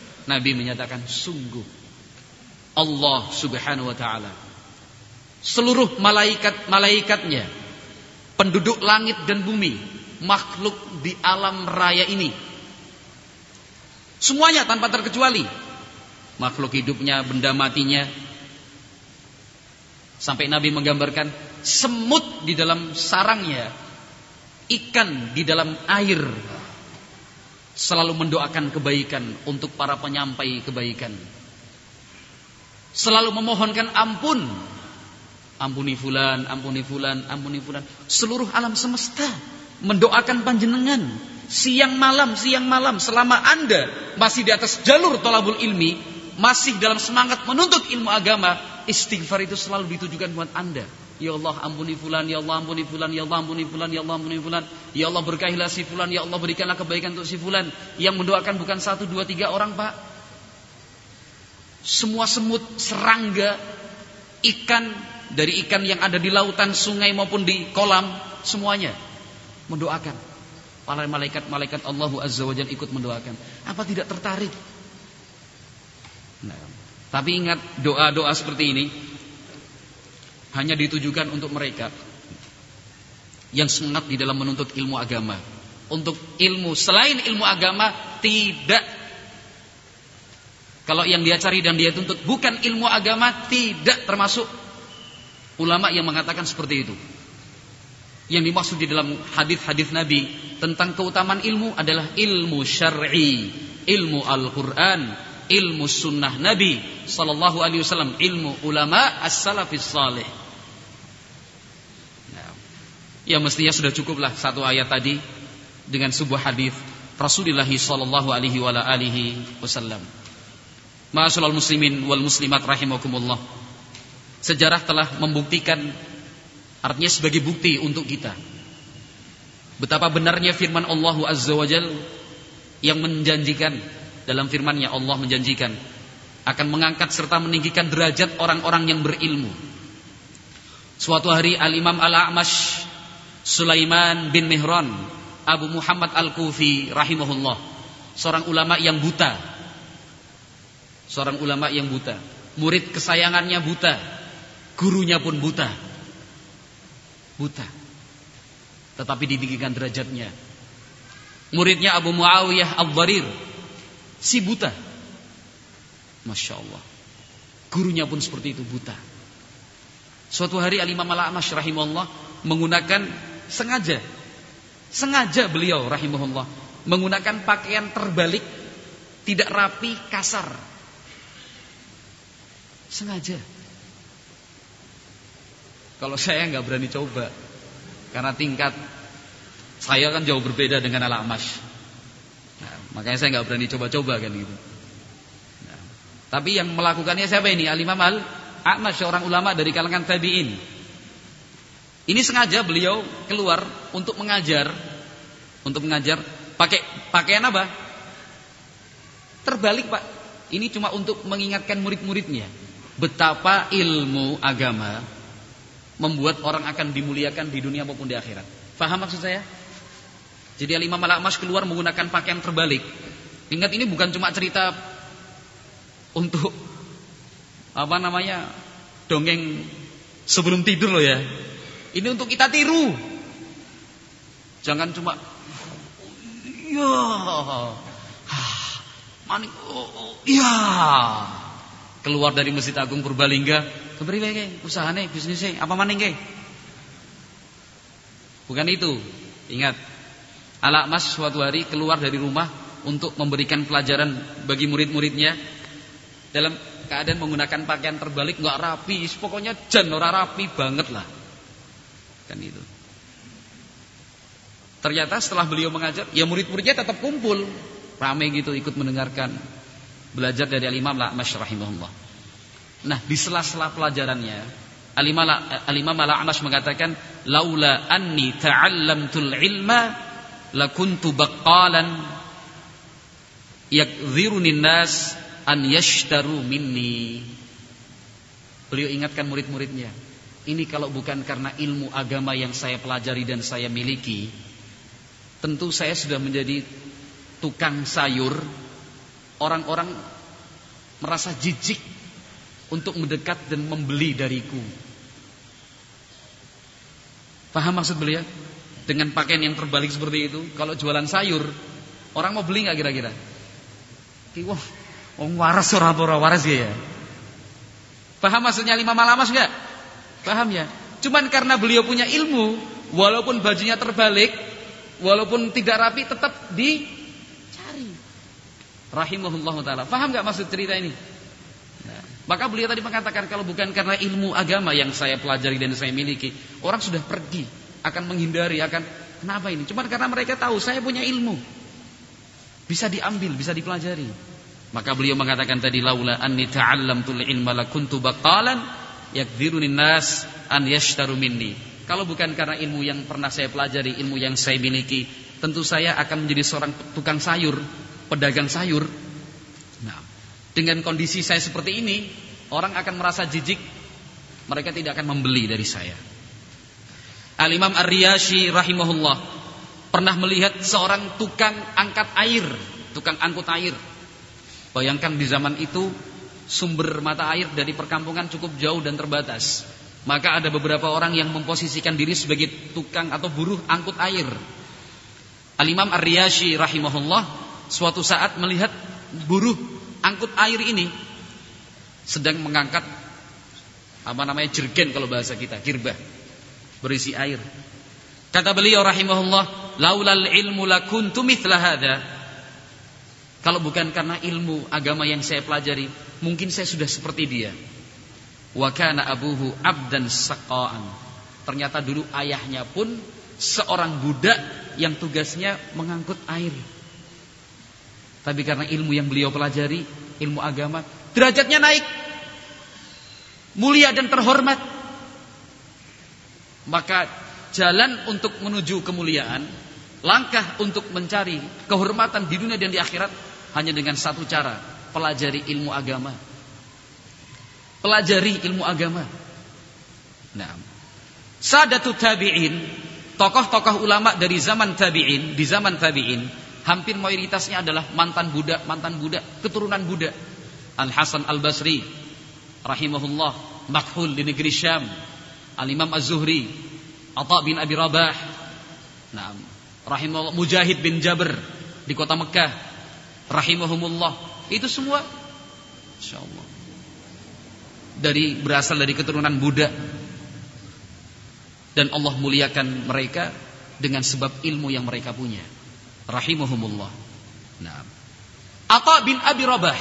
Allah subhanahu wa ta'ala, seluruh malaikat-malaikatnya, penduduk langit dan bumi, makhluk di alam raya ini, semuanya tanpa terkecuali, makhluk hidupnya, benda matinya, sampai Nabi menggambarkan semut di dalam sarangnya, ikan di dalam air, selalu mendoakan kebaikan untuk para penyampai kebaikan, selalu memohonkan ampun. Ampuni fulan, ampuni fulan, ampuni fulan. Seluruh alam semesta mendoakan panjenengan siang malam selama Anda masih di atas jalur thalabul ilmi, masih dalam semangat menuntut ilmu agama. Istighfar itu selalu ditujukan buat Anda. Ya Allah ampuni fulan, ya Allah ampuni fulan, ya Allah ampuni fulan, ya Allah ampuni fulan, ya Allah berkahilah si fulan, ya Allah berikanlah kebaikan untuk si fulan. Yang mendoakan bukan 1, 2, 3 orang, Pak. Semua semut, serangga, ikan, dari ikan yang ada di lautan, sungai maupun di kolam, semuanya mendoakan. Para malaikat-malaikat Allah Azza wa Jalla ikut mendoakan. Apa tidak tertarik? Nah, tapi ingat, doa-doa seperti ini hanya ditujukan untuk mereka yang semangat di dalam menuntut ilmu agama. Untuk ilmu selain ilmu agama tidak. Kalau yang dia cari dan dia tuntut bukan ilmu agama, tidak termasuk ulama yang mengatakan seperti itu. Yang dimaksud di dalam hadis-hadis Nabi tentang keutamaan ilmu adalah ilmu syar'i, ilmu Al-Quran, ilmu sunnah Nabi sallallahu alaihi wasallam, ilmu ulama as-salafis salih. Nah, ya mestinya sudah cukuplah satu ayat tadi dengan sebuah hadis Rasulullah sallallahu alaihi wasallam. Ma'asyiral muslimin wal muslimat rahimakumullah. Sejarah telah membuktikan, artinya sebagai bukti untuk kita, betapa benarnya firman Allah Azza wa Jalla yang menjanjikan, dalam firman-Nya Allah menjanjikan akan mengangkat serta meninggikan derajat orang-orang yang berilmu. Suatu hari Al-Imam Al-A'mash Sulaiman bin Mihran Abu Muhammad Al-Kufi rahimahullah, seorang ulama yang buta, murid kesayangannya buta, gurunya pun buta, tetapi ditinggikan derajatnya. Muridnya Abu Muawiyah Al-Dharir, si buta, Masya Allah, gurunya pun seperti itu, buta. Suatu hari Al-Imam Al-A'mash rahimahullah menggunakan sengaja beliau rahimahullah menggunakan pakaian terbalik, tidak rapi, kasar, sengaja. Kalau saya nggak berani coba, karena tingkat saya kan jauh berbeda dengan Al-A'mash. Nah, makanya saya nggak berani coba-coba kan gitu. Nah, tapi yang melakukannya siapa ini? Al-Imam Al-A'mash, seorang ulama dari kalangan tabi'in. Ini sengaja beliau keluar untuk mengajar, pakai pakaian apa? Terbalik, Pak. Ini cuma untuk mengingatkan murid-muridnya betapa ilmu agama membuat orang akan dimuliakan di dunia maupun di akhirat. Faham maksud saya? Jadi Al-Imam Al-A'mash keluar menggunakan pakaian terbalik. Ingat, ini bukan cuma cerita untuk dongeng sebelum tidur loh ya. Ini untuk kita tiru. Jangan cuma keluar dari Masjid Agung Purbalingga, kepriwe usahane, bisnisnya apa maning ke? Bukan itu. Ingat, Al-A'mash suatu hari keluar dari rumah untuk memberikan pelajaran bagi murid-muridnya dalam keadaan menggunakan pakaian terbalik, enggak rapi, pokoknya jan ora rapi banget lah. Kan itu. Ternyata setelah beliau mengajar, ya murid-muridnya tetap kumpul, ramai gitu ikut mendengarkan, belajar dari Al-Imam Al-A'mash rahimahullah. Nah, di sela-sela pelajarannya Al-Imam Al-A'mash mengatakan, laula anni ta'allamtul ilma lakuntu baqqalan yakdhiruni nas an yashtaru minni. Beliau ingatkan murid-muridnya, ini kalau bukan karena ilmu agama yang saya pelajari dan saya miliki, tentu saya sudah menjadi tukang sayur. Orang-orang merasa jijik untuk mendekat dan membeli dariku. Paham maksud beliau? Dengan pakaian yang terbalik seperti itu, kalau jualan sayur, orang mau beli nggak kira-kira? Wah, waras ora waras ya. Paham maksudnya lima malamas nggak? Paham ya? Cuman karena beliau punya ilmu, walaupun bajunya terbalik, walaupun tidak rapi, tetap dicari. Rahimahullah taala. Paham nggak maksud cerita ini? Nah, maka beliau tadi mengatakan kalau bukan karena ilmu agama yang saya pelajari dan saya miliki, orang sudah pergi. Akan menghindari, kenapa ini? Cuma karena mereka tahu saya punya ilmu, bisa diambil, bisa dipelajari. Maka beliau mengatakan tadi, laula anni ta'allamtul ilma lakuntu baqalan yakdhiruni nas an yashtaru minni. Kalau bukan karena ilmu yang pernah saya pelajari, ilmu yang saya miliki, tentu saya akan menjadi seorang tukang sayur, pedagang sayur. Nah, dengan kondisi saya seperti ini, orang akan merasa jijik, mereka tidak akan membeli dari saya. Al-Imam Ar-Riyashi rahimahullah pernah melihat seorang tukang angkat air, tukang angkut air. Bayangkan di zaman itu sumber mata air dari perkampungan cukup jauh dan terbatas. Maka ada beberapa orang yang memposisikan diri sebagai tukang atau buruh angkut air. Al-Imam Ar-Riyashi rahimahullah suatu saat melihat buruh angkut air ini sedang mengangkat jergen kalau bahasa kita, girbah, berisi air. Kata beliau rahimahullah, laulal ilmu lakuntu mithla hadza. Kalau bukan karena ilmu agama yang saya pelajari, mungkin saya sudah seperti dia. Wa kana abuhu abdan saqaan. Ternyata dulu ayahnya pun seorang budak yang tugasnya mengangkut air. Tapi karena ilmu yang beliau pelajari, ilmu agama, derajatnya naik, mulia dan terhormat. Maka jalan untuk menuju kemuliaan, langkah untuk mencari kehormatan di dunia dan di akhirat hanya dengan satu cara, pelajari ilmu agama. Pelajari ilmu agama. Nah, Sadatut tabi'in, tokoh-tokoh ulama dari zaman tabi'in, di zaman tabi'in, hampir mayoritasnya adalah mantan budak, keturunan budak. Al-Hasan Al-Basri rahimahullah, makhul di negeri Syam. Al-Imam Az-Zuhri, Atha bin Abi Rabah, nah, rahimahullah, Mujahid bin Jabr di kota Mekah, rahimahumullah. Itu semua insyaallah berasal dari keturunan budak. Dan Allah muliakan mereka dengan sebab ilmu yang mereka punya. Rahimahumullah. Nah, Atha bin Abi Rabah.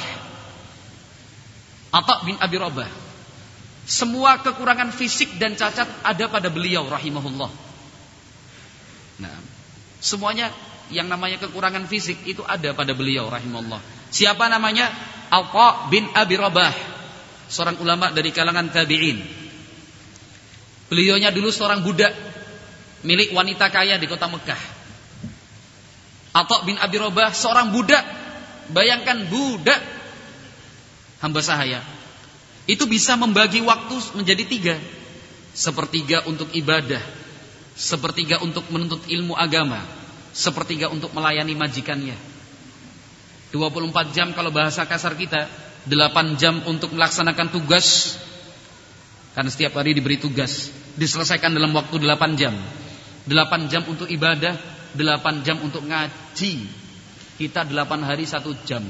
Atha bin Abi Rabah, semua kekurangan fisik dan cacat ada pada beliau rahimahullah. Nah, semuanya yang namanya kekurangan fisik itu ada pada beliau rahimahullah. Siapa namanya? Atha bin Abi Rabah, seorang ulama dari kalangan tabi'in. Beliaunya dulu seorang budak milik wanita kaya di kota Mekah. Atha bin Abi Rabah seorang budak. Bayangkan budak, hamba sahaya, itu bisa membagi waktu menjadi 3. Sepertiga untuk ibadah, sepertiga untuk menuntut ilmu agama, sepertiga untuk melayani majikannya. 24 jam kalau bahasa kasar kita, 8 jam untuk melaksanakan tugas. Karena setiap hari diberi tugas, diselesaikan dalam waktu 8 jam. 8 jam untuk ibadah, 8 jam untuk ngaji. Kita 8 hari 1 jam.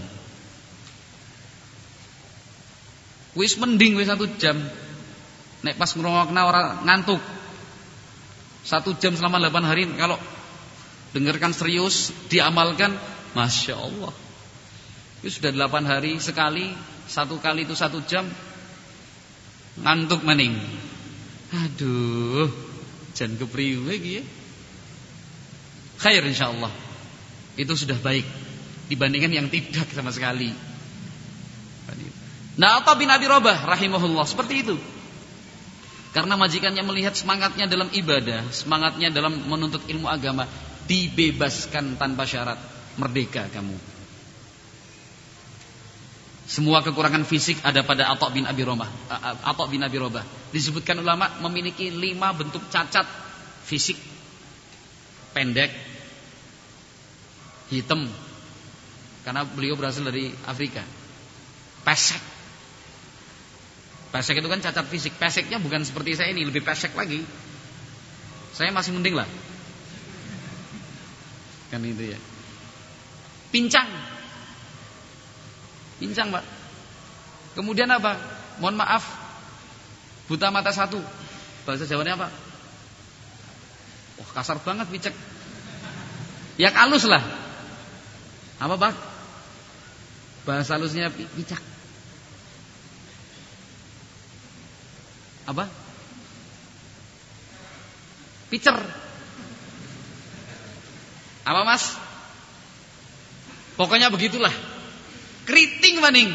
Wis mending wis 1 jam. Nek pas ngrungokna ora ngantuk. 1 jam selama 8 hari kalau dengarkan serius, diamalkan, Masya Allah. Itu sudah 8 hari sekali, 1 kali itu 1 jam, ngantuk maning. Aduh, jan kepriwe iki ya. Khair insyaallah. Itu sudah baik dibandingkan yang tidak sama sekali. Nah, Atha bin Abi Rabah rahimahullah seperti itu. Karena majikannya melihat semangatnya dalam ibadah, semangatnya dalam menuntut ilmu agama, dibebaskan tanpa syarat, merdeka kamu. Semua kekurangan fisik ada pada Atha bin Abi Robah. Disebutkan ulama memiliki 5 bentuk cacat fisik. Pendek, hitam, karena beliau berasal dari Afrika. Pesek. Pesek itu kan cacat fisik. Peseknya bukan seperti saya ini, lebih pesek lagi. Saya masih mending lah. Kan itu ya. Pincang, Pak. Kemudian apa? Mohon maaf, buta mata 1. Bahasa Jawanya apa? Wah, kasar banget picek. Ya halus lah. Apa Pak? Bahasa halusnya picak. Apa? Picer. Apa Mas? Pokoknya begitulah. Keriting maning.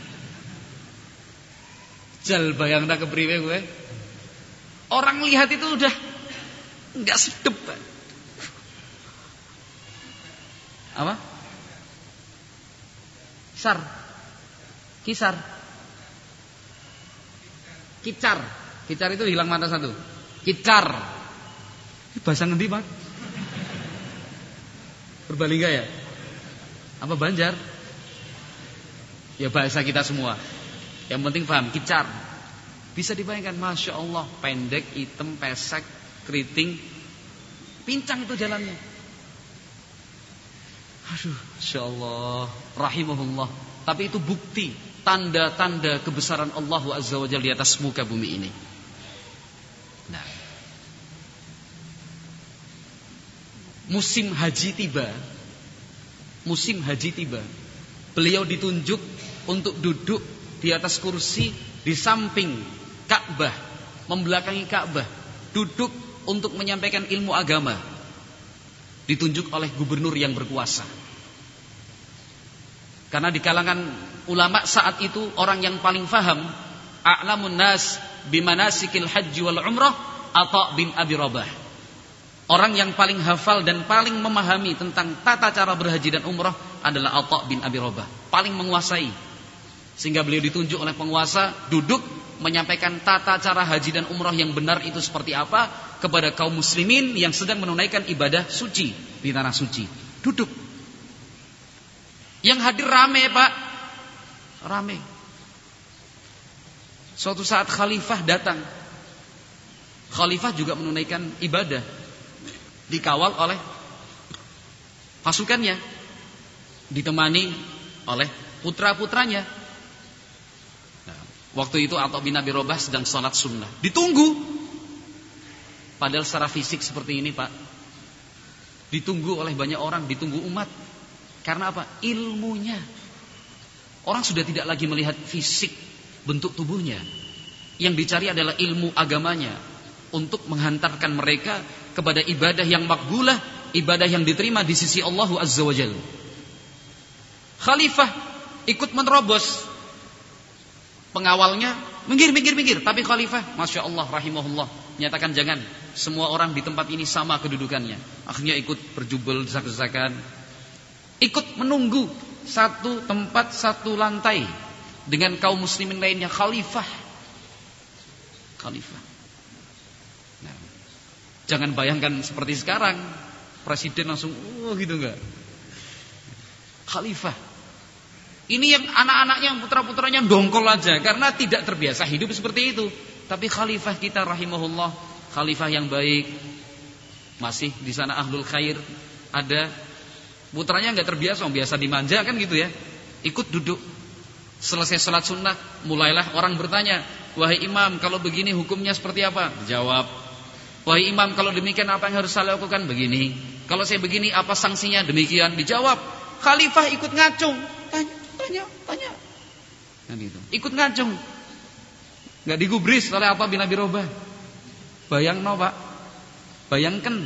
Jal bayangna kepriwe gue. Orang lihat itu udah enggak sedep. Apa? Kicar. Kicar itu hilang mata 1. Kicar. Ini bahasa ngendi, Pak? Purbalingga ya? Apa Banjar? Ya bahasa kita semua. Yang penting paham, kicar. Bisa dibayangkan, Masya Allah, pendek, hitam, pesek, keriting, pincang itu jalannya. Aduh, Masya Allah, rahimahullah. Tapi itu bukti, tanda-tanda kebesaran Allah Azza wa Jalla di atas muka bumi ini. Nah, musim haji tiba. Beliau ditunjuk untuk duduk di atas kursi di samping Ka'bah, membelakangi Ka'bah, duduk untuk menyampaikan ilmu agama. Ditunjuk oleh gubernur yang berkuasa. Karena di kalangan ulama saat itu orang yang paling faham, a'lamun nas bimanasikil haji wal umrah, Atha bin Abi Robah. Orang yang paling hafal dan paling memahami tentang tata cara berhaji dan umrah adalah Atha bin Abi Robah. Paling menguasai. Sehingga beliau ditunjuk oleh penguasa duduk menyampaikan tata cara haji dan umrah yang benar itu seperti apa kepada kaum muslimin yang sedang menunaikan ibadah suci di tanah suci. Duduk. Yang hadir rame, Pak. Rame. Suatu saat khalifah datang. Khalifah juga menunaikan ibadah, dikawal oleh pasukannya, ditemani oleh putra-putranya. Nah, waktu itu Atha bin Abi Robah sedang sholat sunnah, ditunggu. Padahal secara fisik seperti ini, Pak, ditunggu oleh banyak orang, ditunggu umat. Karena apa? Ilmunya. Orang sudah tidak lagi melihat fisik, bentuk tubuhnya. Yang dicari adalah ilmu agamanya, untuk menghantarkan mereka kepada ibadah yang makbulah, ibadah yang diterima di sisi Allah Azza wa Jalla. Khalifah ikut menerobos. Pengawalnya minggir. Tapi khalifah, Masya Allah, rahimahullah, nyatakan jangan. Semua orang di tempat ini sama kedudukannya. Akhirnya ikut berjubel, desak-desakan. Ikut menunggu satu tempat, satu lantai dengan kaum muslimin lainnya. Khalifah. Nah, jangan bayangkan seperti sekarang, presiden langsung gitu enggak. Khalifah. Ini yang anak-anaknya, putra-putranya dongkol aja karena tidak terbiasa hidup seperti itu. Tapi khalifah kita rahimahullah, khalifah yang baik. Masih di sana ahlul khair ada. Putranya enggak terbiasa, biasa dimanja kan gitu ya. Ikut duduk. Selesai salat sunnah, mulailah orang bertanya, "Wahai imam, kalau begini hukumnya seperti apa?" Jawab. "Wahai imam, kalau demikian apa yang harus saya lakukan?" Begini. "Kalau saya begini apa sanksinya?" Demikian. Dijawab. Khalifah ikut ngacung. Tanya. Kan gitu. Ikut ngacung. Enggak digubris oleh Atha bin Abi Robah. Bayangkan.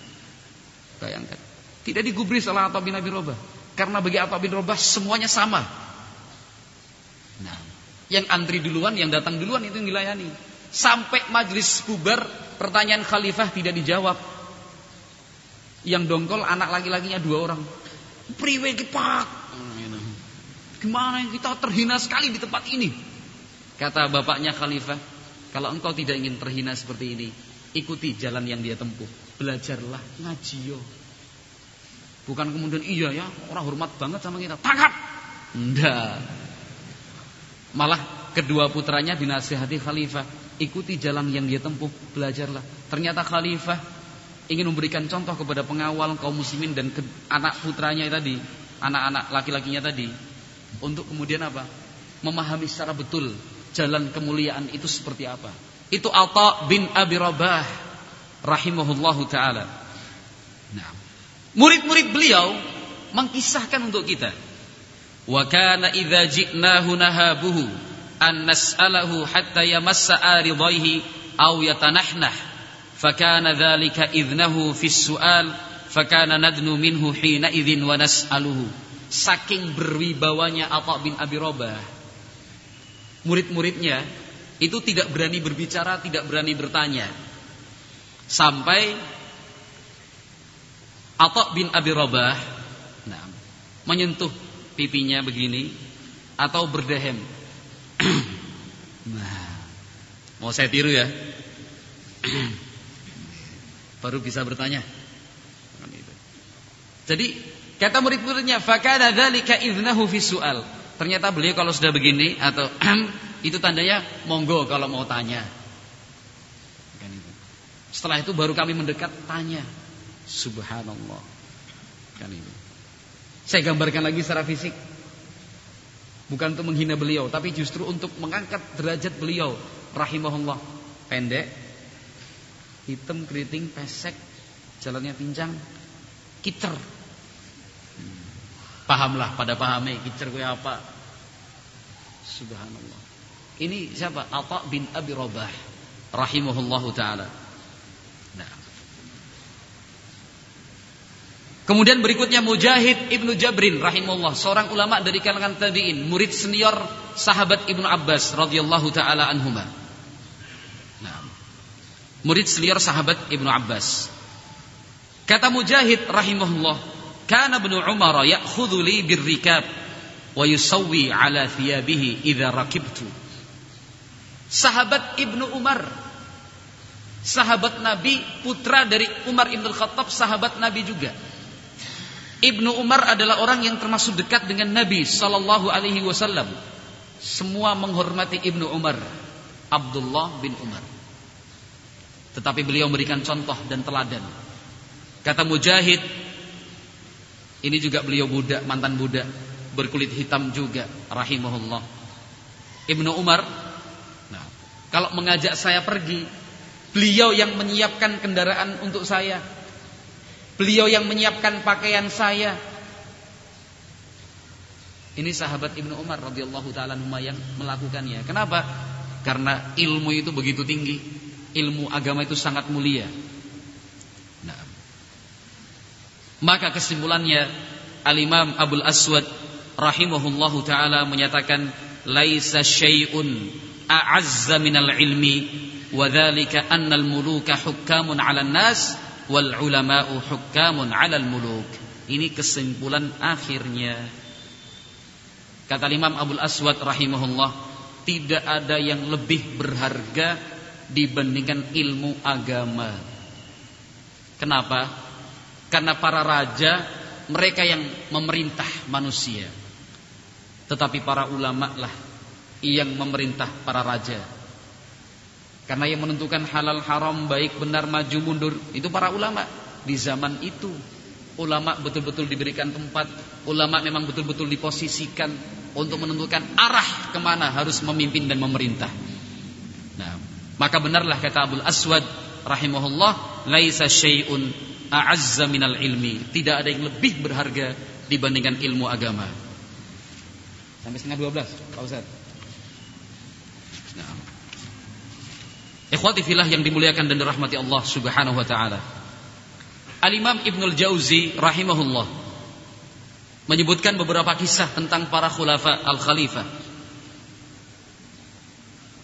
Tidak digubris oleh Atha bin Abi Robah. Karena bagi Atha bin Robah semuanya sama. Nah, yang antri duluan, yang datang duluan itu yang dilayani. Sampai majlis bubar, pertanyaan khalifah tidak dijawab. Yang dongkol anak laki-lakinya 2 orang. Priwe ki Pak. Gimana kita terhina sekali di tempat ini? Kata bapaknya khalifah, kalau engkau tidak ingin terhina seperti ini, ikuti jalan yang dia tempuh. Belajarlah ngaji yo. Bukan kemudian iya ya, orang hormat banget sama kita, tangkap. Enggak. Malah kedua putranya dinasihati khalifah, ikuti jalan yang dia tempuh, belajarlah. Ternyata khalifah ingin memberikan contoh kepada pengawal kaum muslimin dan anak putranya tadi, anak-anak laki-lakinya tadi, untuk kemudian apa? Memahami secara betul jalan kemuliaan itu seperti apa. Itu Atha bin Abi Rabah rahimahullahu taala. Nah, murid-murid beliau mengkisahkan untuk kita. Wa kana idza ji'nahu nahabuhu an nas'alahu hatta yamassa aridaihi aw yatanahnah. Fakana dzalika idnahu fis su'al fakana nadnu minhu hina idzin wa nas'aluhu. Saking berwibawanya Atha bin Abi Rabah, murid-muridnya itu tidak berani berbicara, tidak berani bertanya, sampai Atha bin Abi Rabah menyentuh pipinya begini atau berdehem. Nah, mau saya tiru ya? Baru bisa bertanya. Jadi kata murid-muridnya, fakana dzalika idznahu fi su'al. Ternyata beliau kalau sudah begini atau itu tandanya monggo kalau mau tanya. Setelah itu baru kami mendekat tanya. Subhanallah. Kan itu. Saya gambarkan lagi secara fisik. Bukan untuk menghina beliau, tapi justru untuk mengangkat derajat beliau rahimahullah. Pendek, hitam, keriting, pesek, jalannya pincang, kicer. Pahamlah, pada pahami kicer kayak apa. Subhanallah. Ini siapa? Atha bin Abi Rabah rahimahullahu taala. Nah. Kemudian berikutnya Mujahid Ibnu Jabrin rahimahullah, seorang ulama dari kalangan tabi'in, murid senior sahabat Ibnu Abbas radhiyallahu taala anhuma. Nah. Murid senior sahabat Ibnu Abbas. Kata Mujahid rahimahullah, kana Ibnu Umar ya'khudhu li birrikab wa yusawwi ala thiyabihi idza rakibtu. Sahabat Ibnu Umar, sahabat Nabi, putra dari Umar Ibn Khattab, sahabat Nabi juga. Ibnu Umar adalah orang yang termasuk dekat dengan Nabi sallallahu alaihi wasallam. Semua menghormati Ibnu Umar, Abdullah bin Umar. Tetapi beliau memberikan contoh dan teladan. Kata Mujahid, ini juga beliau budak, mantan budak, berkulit hitam juga rahimahullah. Ibnu Umar, nah, kalau mengajak saya pergi, beliau yang menyiapkan kendaraan untuk saya, beliau yang menyiapkan pakaian saya. Ini sahabat Ibnu Umar radhiyallahu taala anhu yang melakukannya. Kenapa? Karena ilmu itu begitu tinggi, ilmu agama itu sangat mulia. Nah, maka kesimpulannya Al-Imam Abul Aswad rahimahullahu taala menyatakan, laisa syai'un a'azza minal ilmi wa dzalika annal muluka hukkamun 'alan nas wal ulama'u hukkamun 'alal muluk. Ini kesimpulan akhirnya. Kata Imam Abul Aswad rahimahullah, tidak ada yang lebih berharga dibandingkan ilmu agama. Kenapa? Karena para raja, mereka yang memerintah manusia, tetapi para ulama lah yang memerintah para raja. Karena yang menentukan halal haram, baik benar, maju mundur, itu para ulama. Di zaman itu ulama betul-betul diberikan tempat, ulama memang betul-betul diposisikan untuk menentukan arah kemana harus memimpin dan memerintah. Nah, maka benarlah kata Abul Aswad rahimahullah, laisa syai'un a'azza minal ilmi. Tidak ada yang lebih berharga dibandingkan ilmu agama. Sampai 11:30 Pak Ustaz. Nah, ikhwati fillah yang dimuliakan dan dirahmati Allah subhanahu wa ta'ala, Al-Imam Ibnul Jauzi rahimahullah menyebutkan beberapa kisah tentang para khulafa al-khalifah.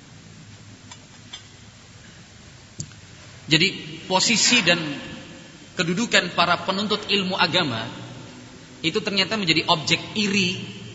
Jadi posisi dan kedudukan para penuntut ilmu agama itu ternyata menjadi objek iri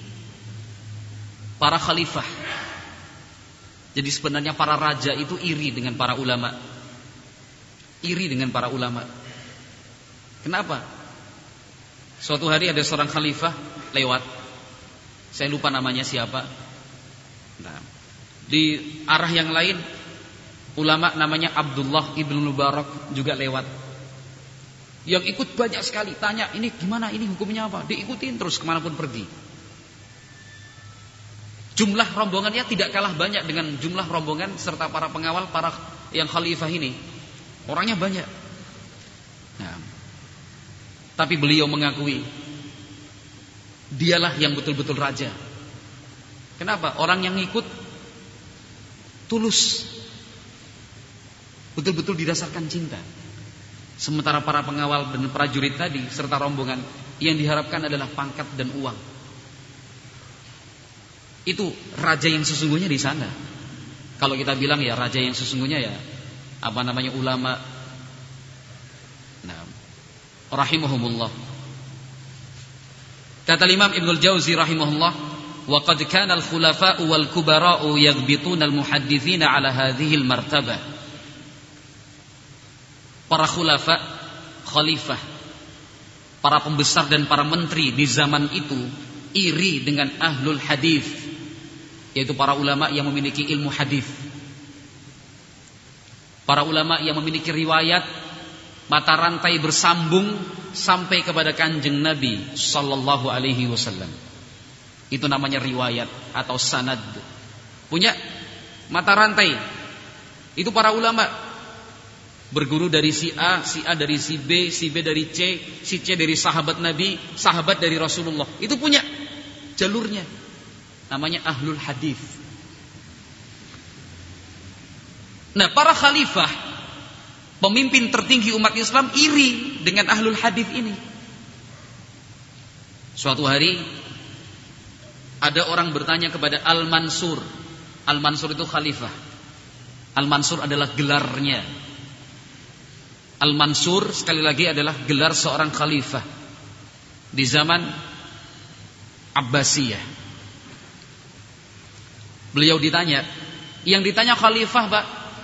para khalifah. Jadi sebenarnya para raja itu iri dengan para ulama. Iri dengan para ulama. Kenapa? Suatu hari ada seorang khalifah lewat. Saya lupa namanya siapa. Nah, di arah yang lain ulama namanya Abdullah ibn Mubarak juga lewat. Yang ikut banyak sekali. Tanya, ini gimana, ini hukumnya apa? Diikutin terus kemanapun pergi. Jumlah rombongannya tidak kalah banyak dengan jumlah rombongan serta para pengawal para yang khalifah ini. Orangnya banyak. Nah, tapi beliau mengakui dialah yang betul-betul raja. Kenapa? Orang yang ngikut tulus, betul-betul didasarkan cinta. Sementara para pengawal dan prajurit tadi serta rombongan yang diharapkan adalah pangkat dan uang. Itu raja yang sesungguhnya di sana. Kalau kita bilang ya raja yang sesungguhnya ya apa namanya ulama. Nah, rahimahumullah. Kata Imam Ibnul Jauzi rahimahullah, wa qad kana al-khulafa'u wal kubara'u yaghbituna al-muhadditsina 'ala hadhihi al-martabah. Para khulafa, khalifah, para pembesar dan para menteri di zaman itu iri dengan ahlul hadis, yaitu para ulama yang memiliki ilmu hadis. Para ulama yang memiliki riwayat mata rantai bersambung sampai kepada Kanjeng Nabi sallallahu alaihi wasallam. Itu namanya riwayat atau sanad. Punya mata rantai. Itu para ulama berguru dari si A dari si B dari C, si C dari sahabat Nabi, sahabat dari Rasulullah. Itu punya jalurnya. Namanya ahlul hadis. Nah, para khalifah, pemimpin tertinggi umat Islam iri dengan ahlul hadis ini. Suatu hari ada orang bertanya kepada Al-Mansur. Al-Mansur itu khalifah. Al-Mansur adalah gelarnya. Al-Mansur sekali lagi adalah gelar seorang khalifah di zaman Abbasiyah. Beliau ditanya, yang ditanya khalifah, Pak,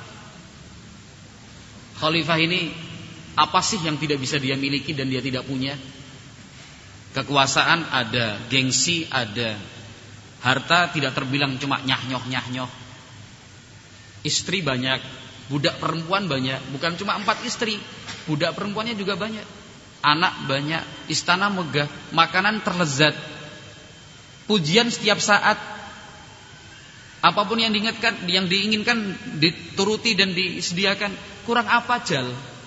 khalifah ini apa sih yang tidak bisa dia miliki dan dia tidak punya? Kekuasaan ada, gengsi ada, harta tidak terbilang cuma nyah-nyoh. Istri banyak, budak perempuan banyak, bukan cuma 4 istri, budak perempuannya juga banyak, anak banyak, istana megah, makanan terlezat, pujian setiap saat, apapun yang diinginkan dituruti dan disediakan. Kurang apa jal?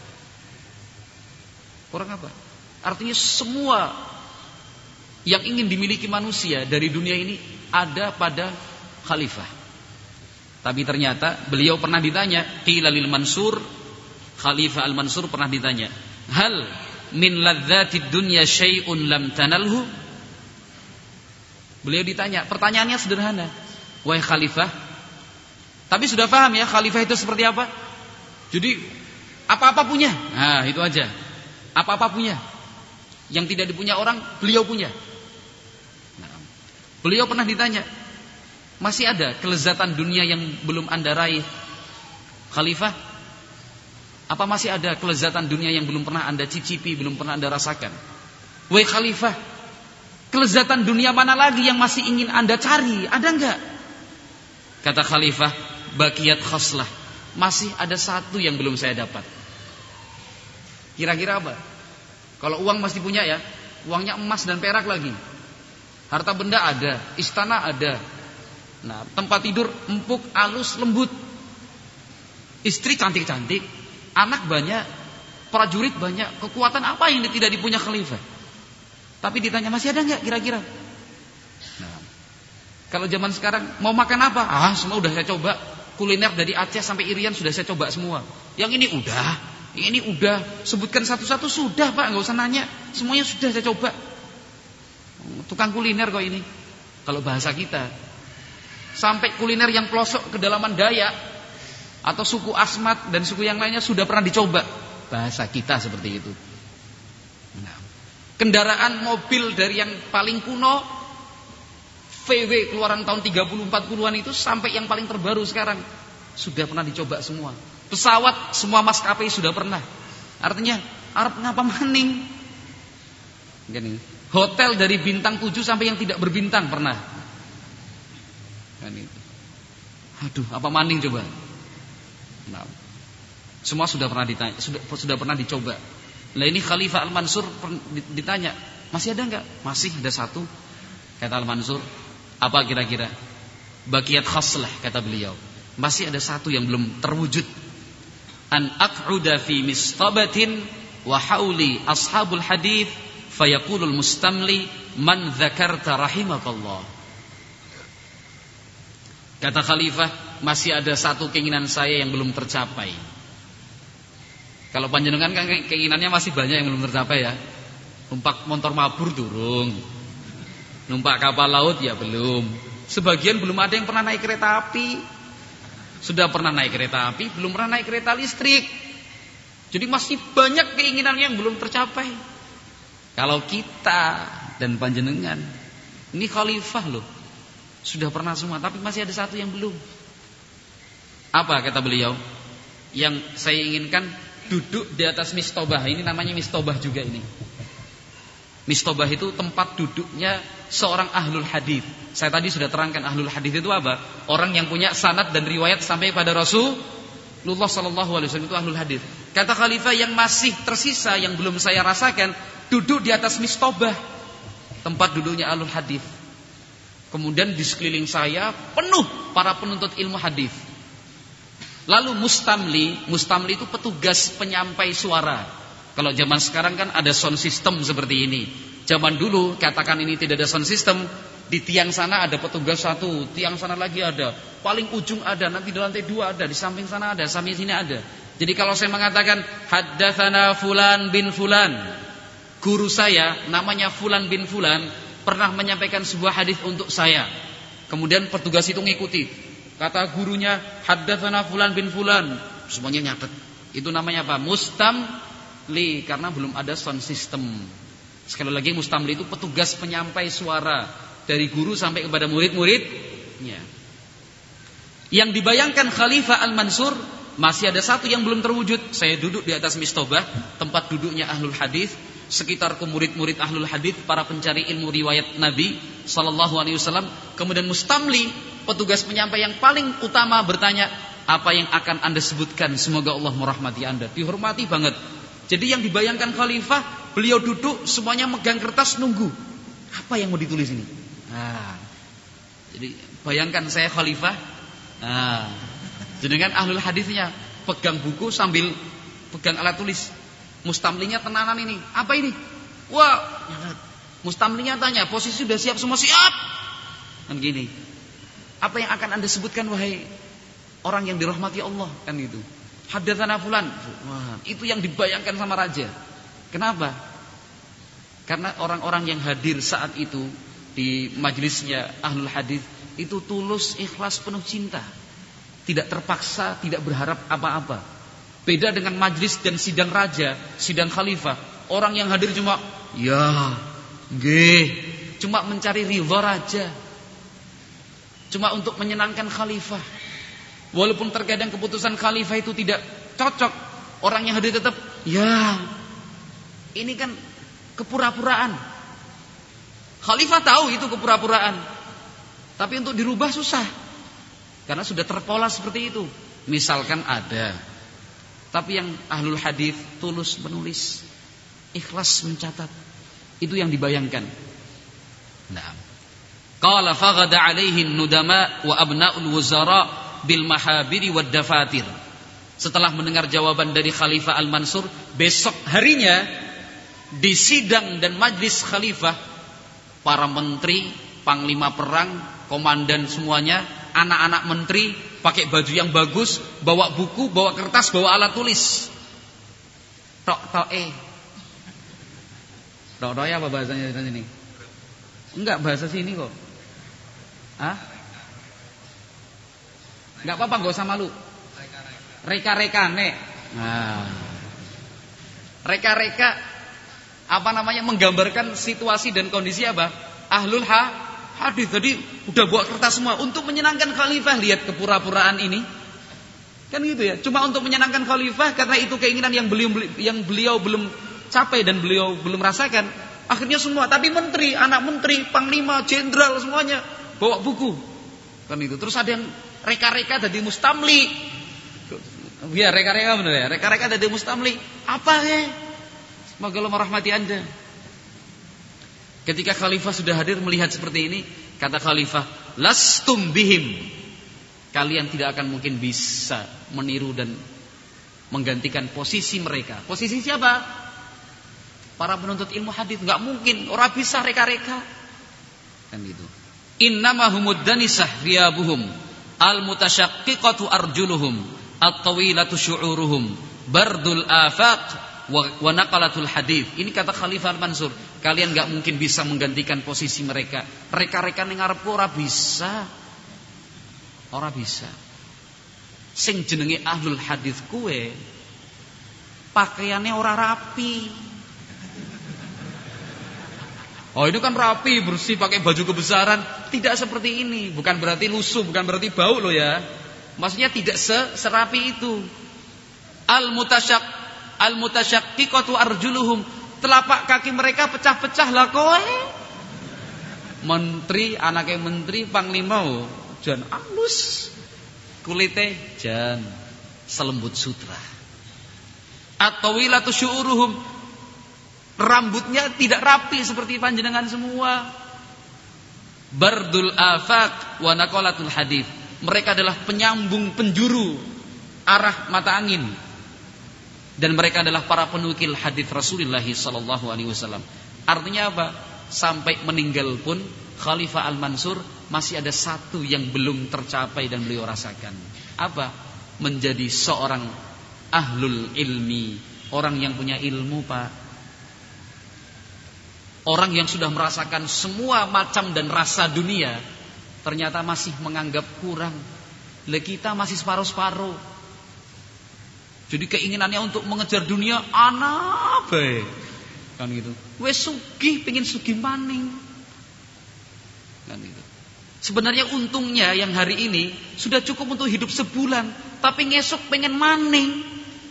Kurang apa? Artinya semua yang ingin dimiliki manusia dari dunia ini ada pada khalifah. Tapi ternyata beliau pernah ditanya, qila lil Mansur, Khalifah Al-Mansur pernah ditanya, hal min ladzatid dunya syai'un lam tanalhu? Beliau ditanya, pertanyaannya sederhana, wahai khalifah, tapi sudah paham ya khalifah itu seperti apa? Jadi apa-apa punya. Nah, itu aja. Apa-apa punya. Yang tidak dipunya orang, beliau punya. Nah, beliau pernah ditanya, masih ada kelezatan dunia yang belum Anda raih, khalifah? Apa masih ada kelezatan dunia yang belum pernah Anda cicipi, belum pernah Anda rasakan? Wahai khalifah, kelezatan dunia mana lagi yang masih ingin Anda cari? Ada enggak? Kata khalifah, baqiyat khaslah, masih ada satu yang belum saya dapat. Kira-kira apa? Kalau uang masih punya ya, uangnya emas dan perak lagi, harta benda ada, istana ada, nah, tempat tidur empuk, halus, lembut, istri cantik-cantik, anak banyak, prajurit banyak, kekuatan apa yang tidak dipunya khalifah? Tapi ditanya masih ada enggak kira-kira? Nah, kalau zaman sekarang mau makan apa? Semua udah saya coba. Kuliner dari Aceh sampai Irian sudah saya coba semua. Yang ini udah, sebutkan satu-satu sudah, Pak, enggak usah nanya. Semuanya sudah saya coba. Tukang kuliner kok ini. Kalau bahasa kita, sampai kuliner yang pelosok kedalaman Dayak atau suku Asmat dan suku yang lainnya sudah pernah dicoba. Bahasa kita seperti itu. Kendaraan mobil dari yang paling kuno, VW keluaran tahun 30-40an itu, sampai yang paling terbaru sekarang sudah pernah dicoba semua. Pesawat semua maskapai sudah pernah. Artinya arep ngapa maning? Gini. Hotel dari bintang 7 sampai yang tidak berbintang pernah. Kan itu. Aduh, apa maning coba? Nah, semua sudah pernah ditanya, sudah pernah dicoba. Nah, ini Khalifah Al-Mansur ditanya, masih ada enggak? Masih ada satu. Kata Al-Mansur, apa kira-kira? Baqiyat khaslah, kata beliau. Masih ada satu yang belum terwujud. An aq'uda fi mistabatin wa hauli ashabul hadits fayaqulul mustamli man dzakarta rahimakallah. Kata Khalifah, masih ada satu keinginan saya yang belum tercapai. Kalau panjenengan kan keinginannya masih banyak yang belum tercapai ya. Numpak motor mabur durung, numpak kapal laut ya belum. Sebagian belum ada yang pernah naik kereta api. Sudah pernah naik kereta api, belum pernah naik kereta listrik. Jadi masih banyak keinginan yang belum tercapai. Kalau kita dan panjenengan, ini khalifah loh, sudah pernah semua, tapi masih ada satu yang belum. Apa kata beliau? Yang saya inginkan duduk di atas mistobah. Ini namanya mistobah juga ini. Mistobah itu tempat duduknya seorang ahlul hadis. Saya tadi sudah terangkan ahlul hadis itu apa? Orang yang punya sanad dan riwayat sampai pada Rasulullah SAW itu ahlul hadis. Kata Khalifah, yang masih tersisa yang belum saya rasakan, duduk di atas mistobah, tempat duduknya ahlul hadis. Kemudian di sekeliling saya penuh para penuntut ilmu hadis. Lalu mustamli itu petugas penyampai suara. Kalau zaman sekarang kan ada sound system seperti ini. Zaman dulu katakan ini tidak ada sound system, di tiang sana ada petugas satu, tiang sana lagi ada, paling ujung ada, nanti di lantai 2 ada, di samping sana ada, samping sini ada. Jadi kalau saya mengatakan haddatsana fulan bin fulan, guru saya namanya fulan bin fulan pernah menyampaikan sebuah hadis untuk saya. Kemudian petugas itu ngikuti. Kata gurunya haddatsana fulan bin fulan, semuanya nyatet. Itu namanya apa? Mustamli, karena belum ada sound system. Sekali lagi, mustamli itu petugas penyampai suara dari guru sampai kepada murid-muridnya. Yang dibayangkan Khalifah Al-Mansur, masih ada satu yang belum terwujud. Saya duduk di atas mistobah, tempat duduknya ahlul hadis, sekitar murid-murid ahlul hadis, para pencari ilmu riwayat Nabi sallallahu alaihi wasallam. Kemudian mustamli, petugas penyampai yang paling utama, bertanya, apa yang akan Anda sebutkan? Semoga Allah merahmati Anda. Dihormati banget. Jadi yang dibayangkan Khalifah, beliau duduk semuanya megang kertas nunggu. Apa yang mau ditulis ini? Jadi bayangkan saya Khalifah. Jadi kan ahlul hadisnya pegang buku sambil pegang alat tulis. Mustamlinya tenanan ini. Apa ini? Wah, mustamlinya tanya, posisi sudah siap semua? Siap. Kan gini. Apa yang akan Anda sebutkan wahai orang yang dirahmati Allah? Kan gitu. Haddatsana fulan. Wah, itu yang dibayangkan sama raja. Kenapa? Karena orang-orang yang hadir saat itu di majelisnya ahlul hadis itu tulus, ikhlas, penuh cinta. Tidak terpaksa, tidak berharap apa-apa. Beda dengan majelis dan sidang raja, sidang khalifah. Orang yang hadir cuma ya, nggih, cuma mencari ridha raja. Cuma untuk menyenangkan khalifah. Walaupun terkadang keputusan khalifah itu tidak cocok, orang yang hadir tetap ya. Ini kan kepura-puraan. Khalifah tahu itu kepura-puraan, tapi untuk dirubah susah, karena sudah terpola seperti itu. Misalkan ada, tapi yang ahlul hadis tulus menulis, ikhlas mencatat, itu yang dibayangkan. Nah, qala faghada alaihi nudama wa abna'ul wuzara bil mahabiri wad dafatir. Setelah mendengar jawaban dari Khalifah Al-Mansur, besok harinya di sidang dan majlis khalifah, para menteri, panglima perang, komandan semuanya, anak-anak menteri pakai baju yang bagus, bawa buku, bawa kertas, bawa alat tulis. Tok-toke. Tok-toke apa bahasanya di sini? Enggak, bahasa sini kok. Enggak apa-apa, enggak usah malu. Reka-rekane. Nah. Reka-reka menggambarkan situasi dan kondisi apa? Ahlul hadis. Jadi udah bawa kertas semua untuk menyenangkan khalifah. Lihat kepura-puraan ini. Kan gitu ya. Cuma untuk menyenangkan khalifah karena itu keinginan yang beliau belum capai dan beliau belum rasakan. Akhirnya semua, tapi menteri, anak menteri, panglima, jenderal semuanya bawa buku. Kan itu. Terus ada yang reka-reka dari mustamli. Ya, reka-reka benar ya. Reka-reka dari mustamli. Apa ya? Semoga Allah merahmati Anda. Ketika khalifah sudah hadir melihat seperti ini, kata khalifah, "Lastum bihim." Kalian tidak akan mungkin bisa meniru dan menggantikan posisi mereka. Posisi siapa? Para penuntut ilmu hadis. Enggak mungkin, orang bisa reka-reka. Kan gitu. Innama humud danisah riyabuhum al-mutasyaqqiqatu arjuluhum at-tawilatu syu'uruhum bardul afaq wa naqalatul hadis. Ini kata Khalifah Al-Mansur. Kalian enggak mungkin bisa menggantikan posisi mereka. Reka-reka ning ngarepku ora bisa. Ora bisa. Sing jenenge ahlul hadis kuwe pakaiannya ora rapi. Oh, itu kan rapi, bersih, pakai baju kebesaran. Tidak seperti ini. Bukan berarti lusuh, bukan berarti bau loh ya. Maksudnya tidak serapi itu. Al-mutasyaqqiqatu arjuluhum. Telapak kaki mereka pecah-pecah lah kowe. Menteri, anaknya menteri, panglima, jan alus. Kulite jan selembut sutra. At-tawilatu syu'uruhum. Rambutnya tidak rapi seperti panjenengan semua. Bardul afaq wa naqalatul hadis. Mereka adalah penyambung penjuru arah mata angin. Dan mereka adalah para penukil hadis Rasulullah sallallahu alaihi wasallam. Artinya apa? Sampai meninggal pun Khalifah Al-Mansur masih ada satu yang belum tercapai dan beliau rasakan. Apa? Menjadi seorang ahlul ilmi, orang yang punya ilmu, Pak. Orang yang sudah merasakan semua macam dan rasa dunia ternyata masih menganggap kurang. Lah kita masih separuh-separuh. Jadi keinginannya untuk mengejar dunia anak bae. Kan gitu. Wes sugih pengin sugih maning. Kan gitu. Sebenarnya untungnya yang hari ini sudah cukup untuk hidup sebulan, tapi ngesuk pengen maning.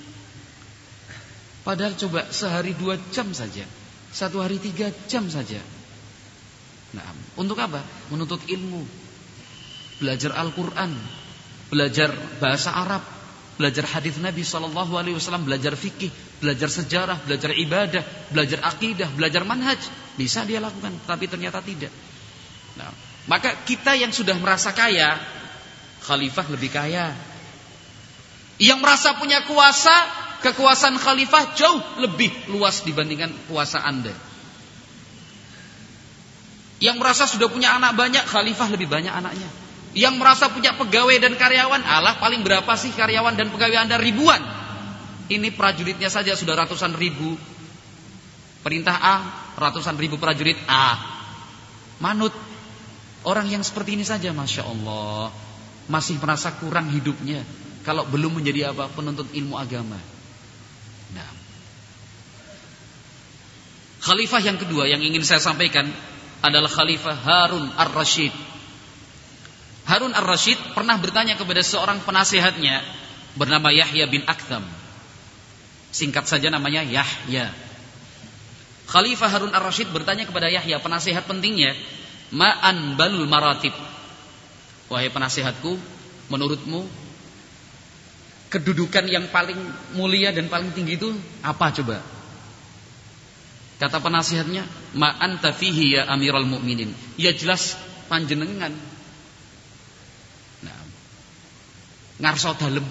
Padahal coba sehari 2 jam saja. 1 hari 3 jam saja. Nah, untuk apa? Menuntut ilmu, belajar Al-Quran, belajar bahasa Arab, belajar hadis Nabi SAW, belajar fikih, belajar sejarah, belajar ibadah, belajar akidah, belajar manhaj. Bisa dia lakukan, tapi ternyata tidak. Nah, maka kita yang sudah merasa kaya, khalifah lebih kaya. Yang merasa punya kuasa, kekuasaan khalifah jauh lebih luas dibandingkan kuasa Anda. Yang merasa sudah punya anak banyak, khalifah lebih banyak anaknya. Yang merasa punya pegawai dan karyawan, alah paling berapa sih karyawan dan pegawai Anda? Ribuan. Ini prajuritnya saja sudah ratusan ribu. Perintah A, ratusan ribu prajurit A. Manut. Orang yang seperti ini saja, Masya Allah, masih merasa kurang hidupnya kalau belum menjadi apa? Penuntut ilmu agama. Nah, khalifah yang kedua yang ingin saya sampaikan adalah Khalifah Harun Ar-Rasyid. Harun Ar-Rasyid pernah bertanya kepada seorang penasihatnya bernama Yahya bin Aktham. Singkat saja namanya Yahya. Khalifah Harun Ar-Rasyid bertanya kepada Yahya, penasihat pentingnya, ma'an balul maratib. Wahai penasihatku, menurutmu kedudukan yang paling mulia dan paling tinggi itu apa coba? Kata penasihatnya, ma anta fihi ya Amirul Mukminin. Ya jelas panjenengan. Nah, ngarso dalem.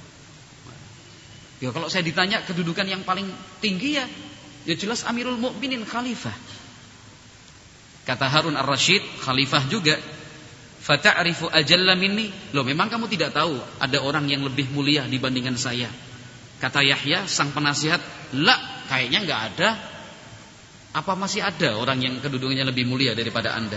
Ya kalau saya ditanya kedudukan yang paling tinggi ya jelas Amirul Mukminin, khalifah. Kata Harun Ar-Rasyid, khalifah juga, fata'rifu ajalla minni. Loh, memang kamu tidak tahu ada orang yang lebih mulia dibandingkan saya? Kata Yahya sang penasihat, la, kayaknya enggak ada. Apa masih ada orang yang kedudukannya lebih mulia daripada Anda?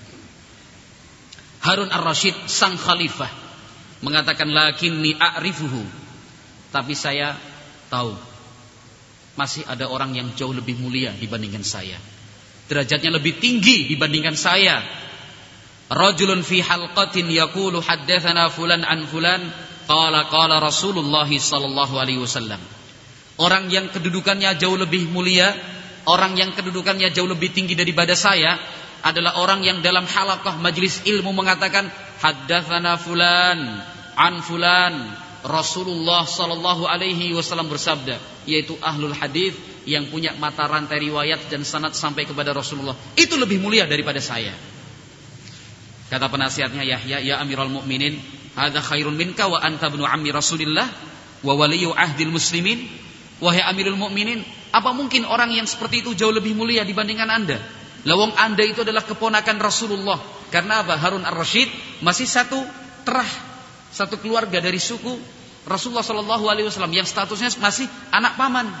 Harun Ar-Rasyid sang khalifah mengatakan, lakinni a'rifuhu, tapi saya tahu. masih ada orang yang jauh lebih mulia dibandingkan saya. Derajatnya lebih tinggi dibandingkan saya. Rajulun fi halqatin yaqulu haddatsana fulan an fulan qala Rasulullah sallallahu alaihi wasallam. Orang yang kedudukannya jauh lebih mulia, orang yang kedudukannya jauh lebih tinggi daripada saya adalah orang yang dalam halaqah majelis ilmu mengatakan haddatsana fulan an fulan. Rasulullah sallallahu alaihi wasallam bersabda, yaitu ahlul hadis yang punya mata rantai riwayat dan sanad sampai kepada Rasulullah. Itu lebih mulia daripada saya. Kata penasihatnya Yahya, ya Amirul Mukminin, hadza khairun minka wa anta ibnu ammi Rasulillah wa waliyyu ahdil muslimin. Wahai Amirul Mukminin, apa mungkin orang yang seperti itu jauh lebih mulia dibandingkan Anda? Lawang Anda itu adalah keponakan Rasulullah. Karena apa? Harun ar-Rasyid masih satu terah, satu keluarga dari suku Rasulullah sallallahu alaihi wasallam yang statusnya masih anak paman.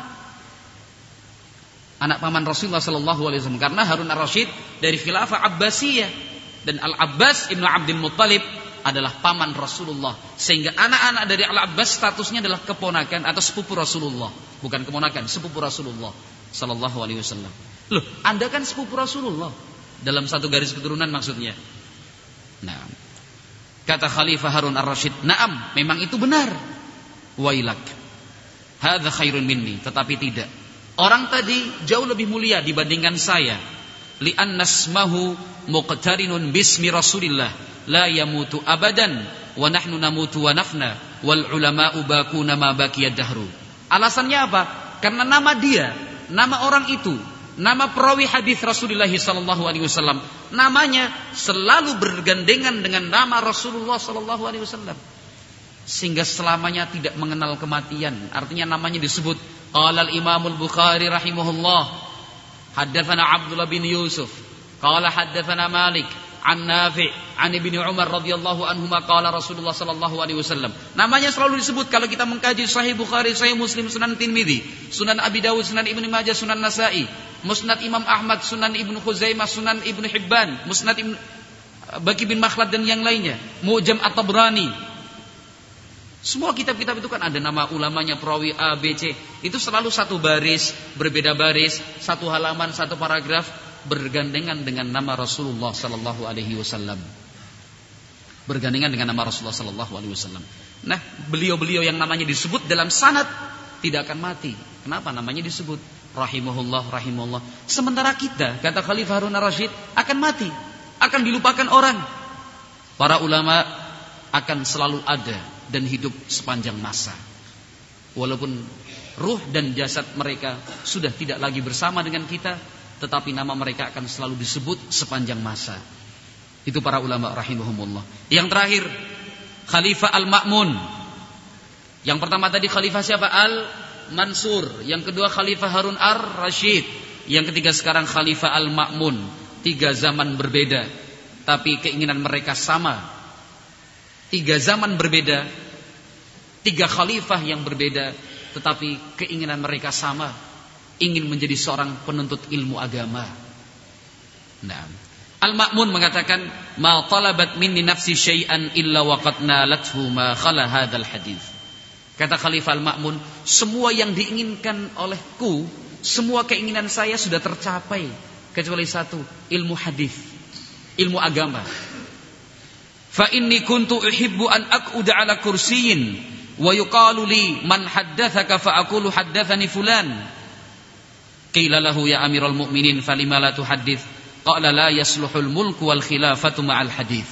Anak paman Rasulullah sallallahu alaihi wasallam, karena Harun ar-Rasyid dari khilafah Abbasiyah dan Al-Abbas Ibnu Abdul Muttalib adalah paman Rasulullah, sehingga anak-anak dari Al-Abbas statusnya adalah keponakan atau sepupu Rasulullah, bukan keponakan, sepupu Rasulullah sallallahu alaihi wasallam. Loh, Anda kan sepupu Rasulullah dalam satu garis keturunan maksudnya. Nah, kata Khalifah Harun ar-Rasyid, "Na'am, memang itu benar. Wailak. Hadza khairun minni." Tetapi tidak. Orang tadi jauh lebih mulia dibandingkan saya. Li'anna ismahu muqtarinun bismi Rasulillah, la yamutu abadan wa nahnu namutu wa nafna wal ulama'u baquna ma baqiyad dahru. Alasannya apa? Karena nama dia, nama orang itu, nama perawi hadis Rasulullah sallallahu alaihi wasallam, namanya selalu bergandengan dengan nama Rasulullah sallallahu alaihi wasallam, sehingga selamanya tidak mengenal kematian. Artinya namanya disebut. Qala al-Imam al-Bukhari rahimahullah, haddatsana Abdullah bin Yusuf, qala haddatsana Malik an Nafi' an Ibnu Umar radhiyallahu anhuma qala Rasulullah sallallahu alaihi wasallam. Namanya selalu disebut kalau kita mengkaji Sahih Bukhari, Sahih Muslim, Sunan Tirmidzi, Sunan Abi Dawud, Sunan Ibnu Majah, Sunan Nasa'i, Musnad Imam Ahmad, Sunan Ibnu Khuzaimah, Sunan Ibnu Hibban, Musnad Ibnu Baqi bin Makhlad dan yang lainnya, Mu'jam At-Tabrani. Semua kitab-kitab itu kan ada nama ulamanya, perawi A, B, C. Itu selalu satu baris, berbeda baris, satu halaman, satu paragraf, bergandengan dengan nama Rasulullah sallallahu alaihi wasallam. Bergandengan dengan nama Rasulullah sallallahu alaihi wasallam. Nah, beliau-beliau yang namanya disebut dalam sanad tidak akan mati. Kenapa namanya disebut? Rahimahullah, rahimahullah. Sementara kita, kata Khalifah Harun ar-Rasyid, akan mati, akan dilupakan orang. Para ulama akan selalu ada dan hidup sepanjang masa. Walaupun ruh dan jasad mereka sudah tidak lagi bersama dengan kita, tetapi nama mereka akan selalu disebut sepanjang masa. Itu para ulama rahimahumullah. Yang terakhir, Khalifah Al-Ma'mun. Yang pertama tadi Khalifah siapa? Al-Mansur. Yang kedua Khalifah Harun ar-Rasyid. Yang ketiga sekarang Khalifah Al-Ma'mun. 3 zaman berbeda, tapi keinginan mereka sama. 3 zaman berbeda, 3 khalifah yang berbeda, tetapi keinginan mereka sama, ingin menjadi seorang penuntut ilmu agama. Nah, Al-Ma'mun mengatakan, "Ma talabat minni nafsi syai'an illa waqad nalathu ma khala hadzal hadits." Kata Khalifah Al-Ma'mun, semua yang diinginkan olehku, semua keinginan saya sudah tercapai kecuali satu, ilmu hadis, ilmu agama. Fa inni kuntu uhibbu an aq'uda ala kursiyyin wa yuqalu li man haddatsaka fa aqulu haddatsani fulan. Qila lahu ya Amirul Mukminin falima la tuhaddits? Qala la yasluhul mulku wal khilafatu ma'al hadits.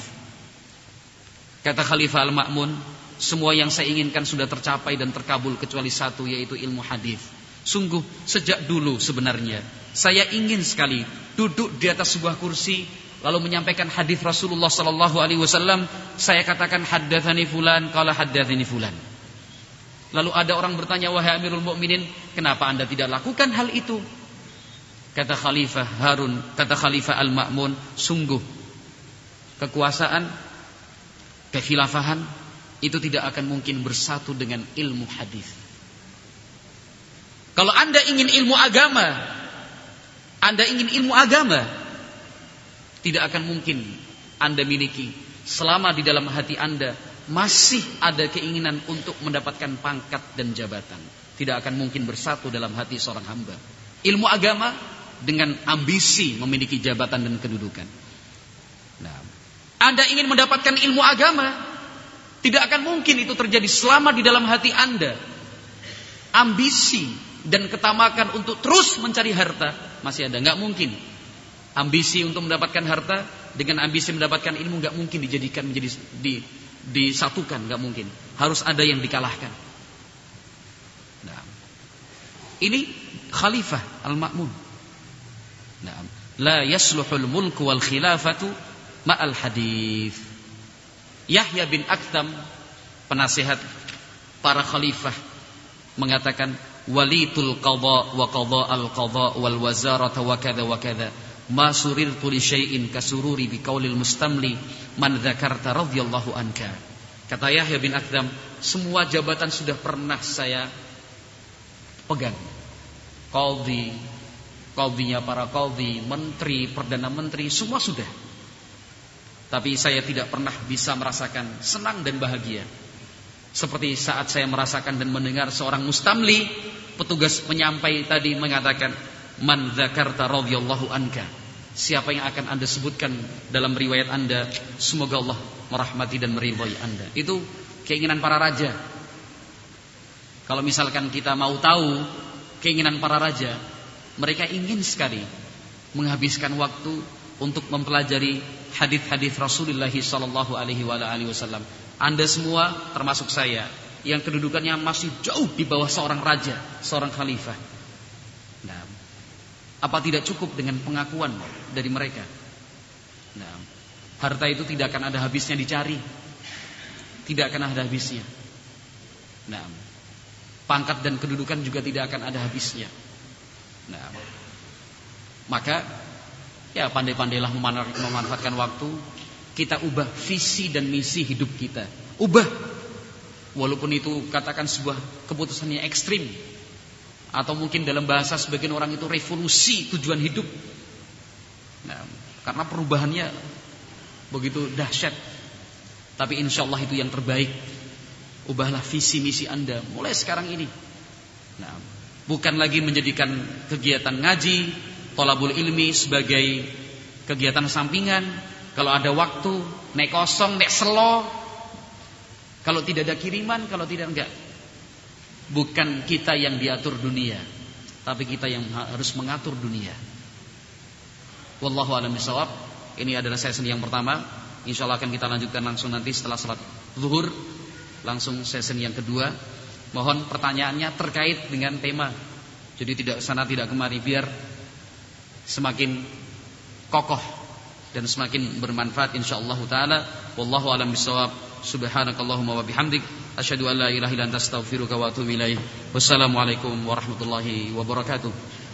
Kata Khalifah Al-Ma'mun, semua yang saya inginkan sudah tercapai dan terkabul kecuali satu, yaitu ilmu hadis. Sungguh sejak dulu sebenarnya saya ingin sekali duduk di atas sebuah kursi lalu menyampaikan hadis Rasulullah sallallahu alaihi wasallam, saya katakan haddatsani fulan, qala haddatsani fulan. Lalu ada orang bertanya, wahai Amirul Mukminin, kenapa Anda tidak lakukan hal itu? Kata Khalifah Al-Ma'mun, sungguh kekuasaan, kekhilafahan itu tidak akan mungkin bersatu dengan ilmu hadis. Kalau Anda ingin ilmu agama, tidak akan mungkin Anda miliki selama di dalam hati Anda masih ada keinginan untuk mendapatkan pangkat dan jabatan. tidak akan mungkin bersatu dalam hati seorang hamba. Ilmu agama dengan ambisi memiliki jabatan dan kedudukan. Nah, Anda ingin mendapatkan ilmu agama, tidak akan mungkin itu terjadi selama di dalam hati Anda ambisi dan ketamakan untuk terus mencari harta masih ada. Nggak mungkin. Ambisi untuk mendapatkan harta dengan ambisi mendapatkan ilmu nggak mungkin dijadikan menjadi disatukan, nggak mungkin. Harus ada yang dikalahkan. Nah, ini Khalifah Al-Ma'mun. Nah, la yasluhul mulku wal khilafatu ma'al hadith. Yahya bin Aktham, penasihat para khalifah, mengatakan walitul qadha wa qadha al qadha wal wazarata wa kadza wa kadza ma surirtu li syai'in kasururi bi qaulil mustamli man dzakarta radhiyallahu anka. Kata Yahya bin Aktham, semua jabatan sudah pernah saya pegang. Qadhi, qadhinya para qadhi, menteri, perdana menteri, semua sudah. Tapi saya tidak pernah bisa merasakan senang dan bahagia seperti saat saya merasakan dan mendengar seorang mustamli, petugas penyampai tadi mengatakan, man dzakarta radhiyallahu anka. Siapa yang akan Anda sebutkan dalam riwayat Anda, semoga Allah merahmati dan meridhai Anda. Itu keinginan para raja. Kalau misalkan kita mau tahu keinginan para raja, mereka ingin sekali menghabiskan waktu untuk mempelajari hadis-hadis Rasulullah sallallahu alaihi wasallam. Anda semua termasuk saya yang kedudukannya masih jauh di bawah seorang raja, seorang khalifah. Nah, apa tidak cukup dengan pengakuan dari mereka? Nah, harta itu tidak akan ada habisnya dicari, tidak akan ada habisnya. Nah, pangkat dan kedudukan juga tidak akan ada habisnya. Nah, maka ya pandai-pandailah memanfaatkan waktu. Kita ubah visi dan misi hidup kita. Ubah. Walaupun itu katakan sebuah keputusan yang ekstrim, atau mungkin dalam bahasa sebagian orang itu revolusi tujuan hidup. Nah, karena perubahannya begitu dahsyat. Tapi insya Allah itu yang terbaik. Ubahlah visi misi Anda mulai sekarang ini. Nah, bukan lagi menjadikan kegiatan ngaji, thalabul ilmi sebagai kegiatan sampingan. Kalau ada waktu, nek kosong, nek selo. Kalau tidak ada kiriman, kalau tidak enggak. Bukan kita yang diatur dunia, tapi kita yang harus mengatur dunia. Wallahu a'lam bishawab. Ini adalah sesi yang pertama. Insyaallah akan kita lanjutkan langsung nanti setelah salat zuhur. Langsung sesi yang kedua. Mohon pertanyaannya terkait dengan tema. Jadi tidak sana tidak kemari, biar semakin kokoh dan semakin bermanfaat insyaallah taala. Wallahu a'lam bishawab. Subhanakallahumma wa bihamdik asyhadu an la ilaha illa anta astaghfiruka wa atubu ilaik. Wassalamualaikum warahmatullahi wabarakatuh.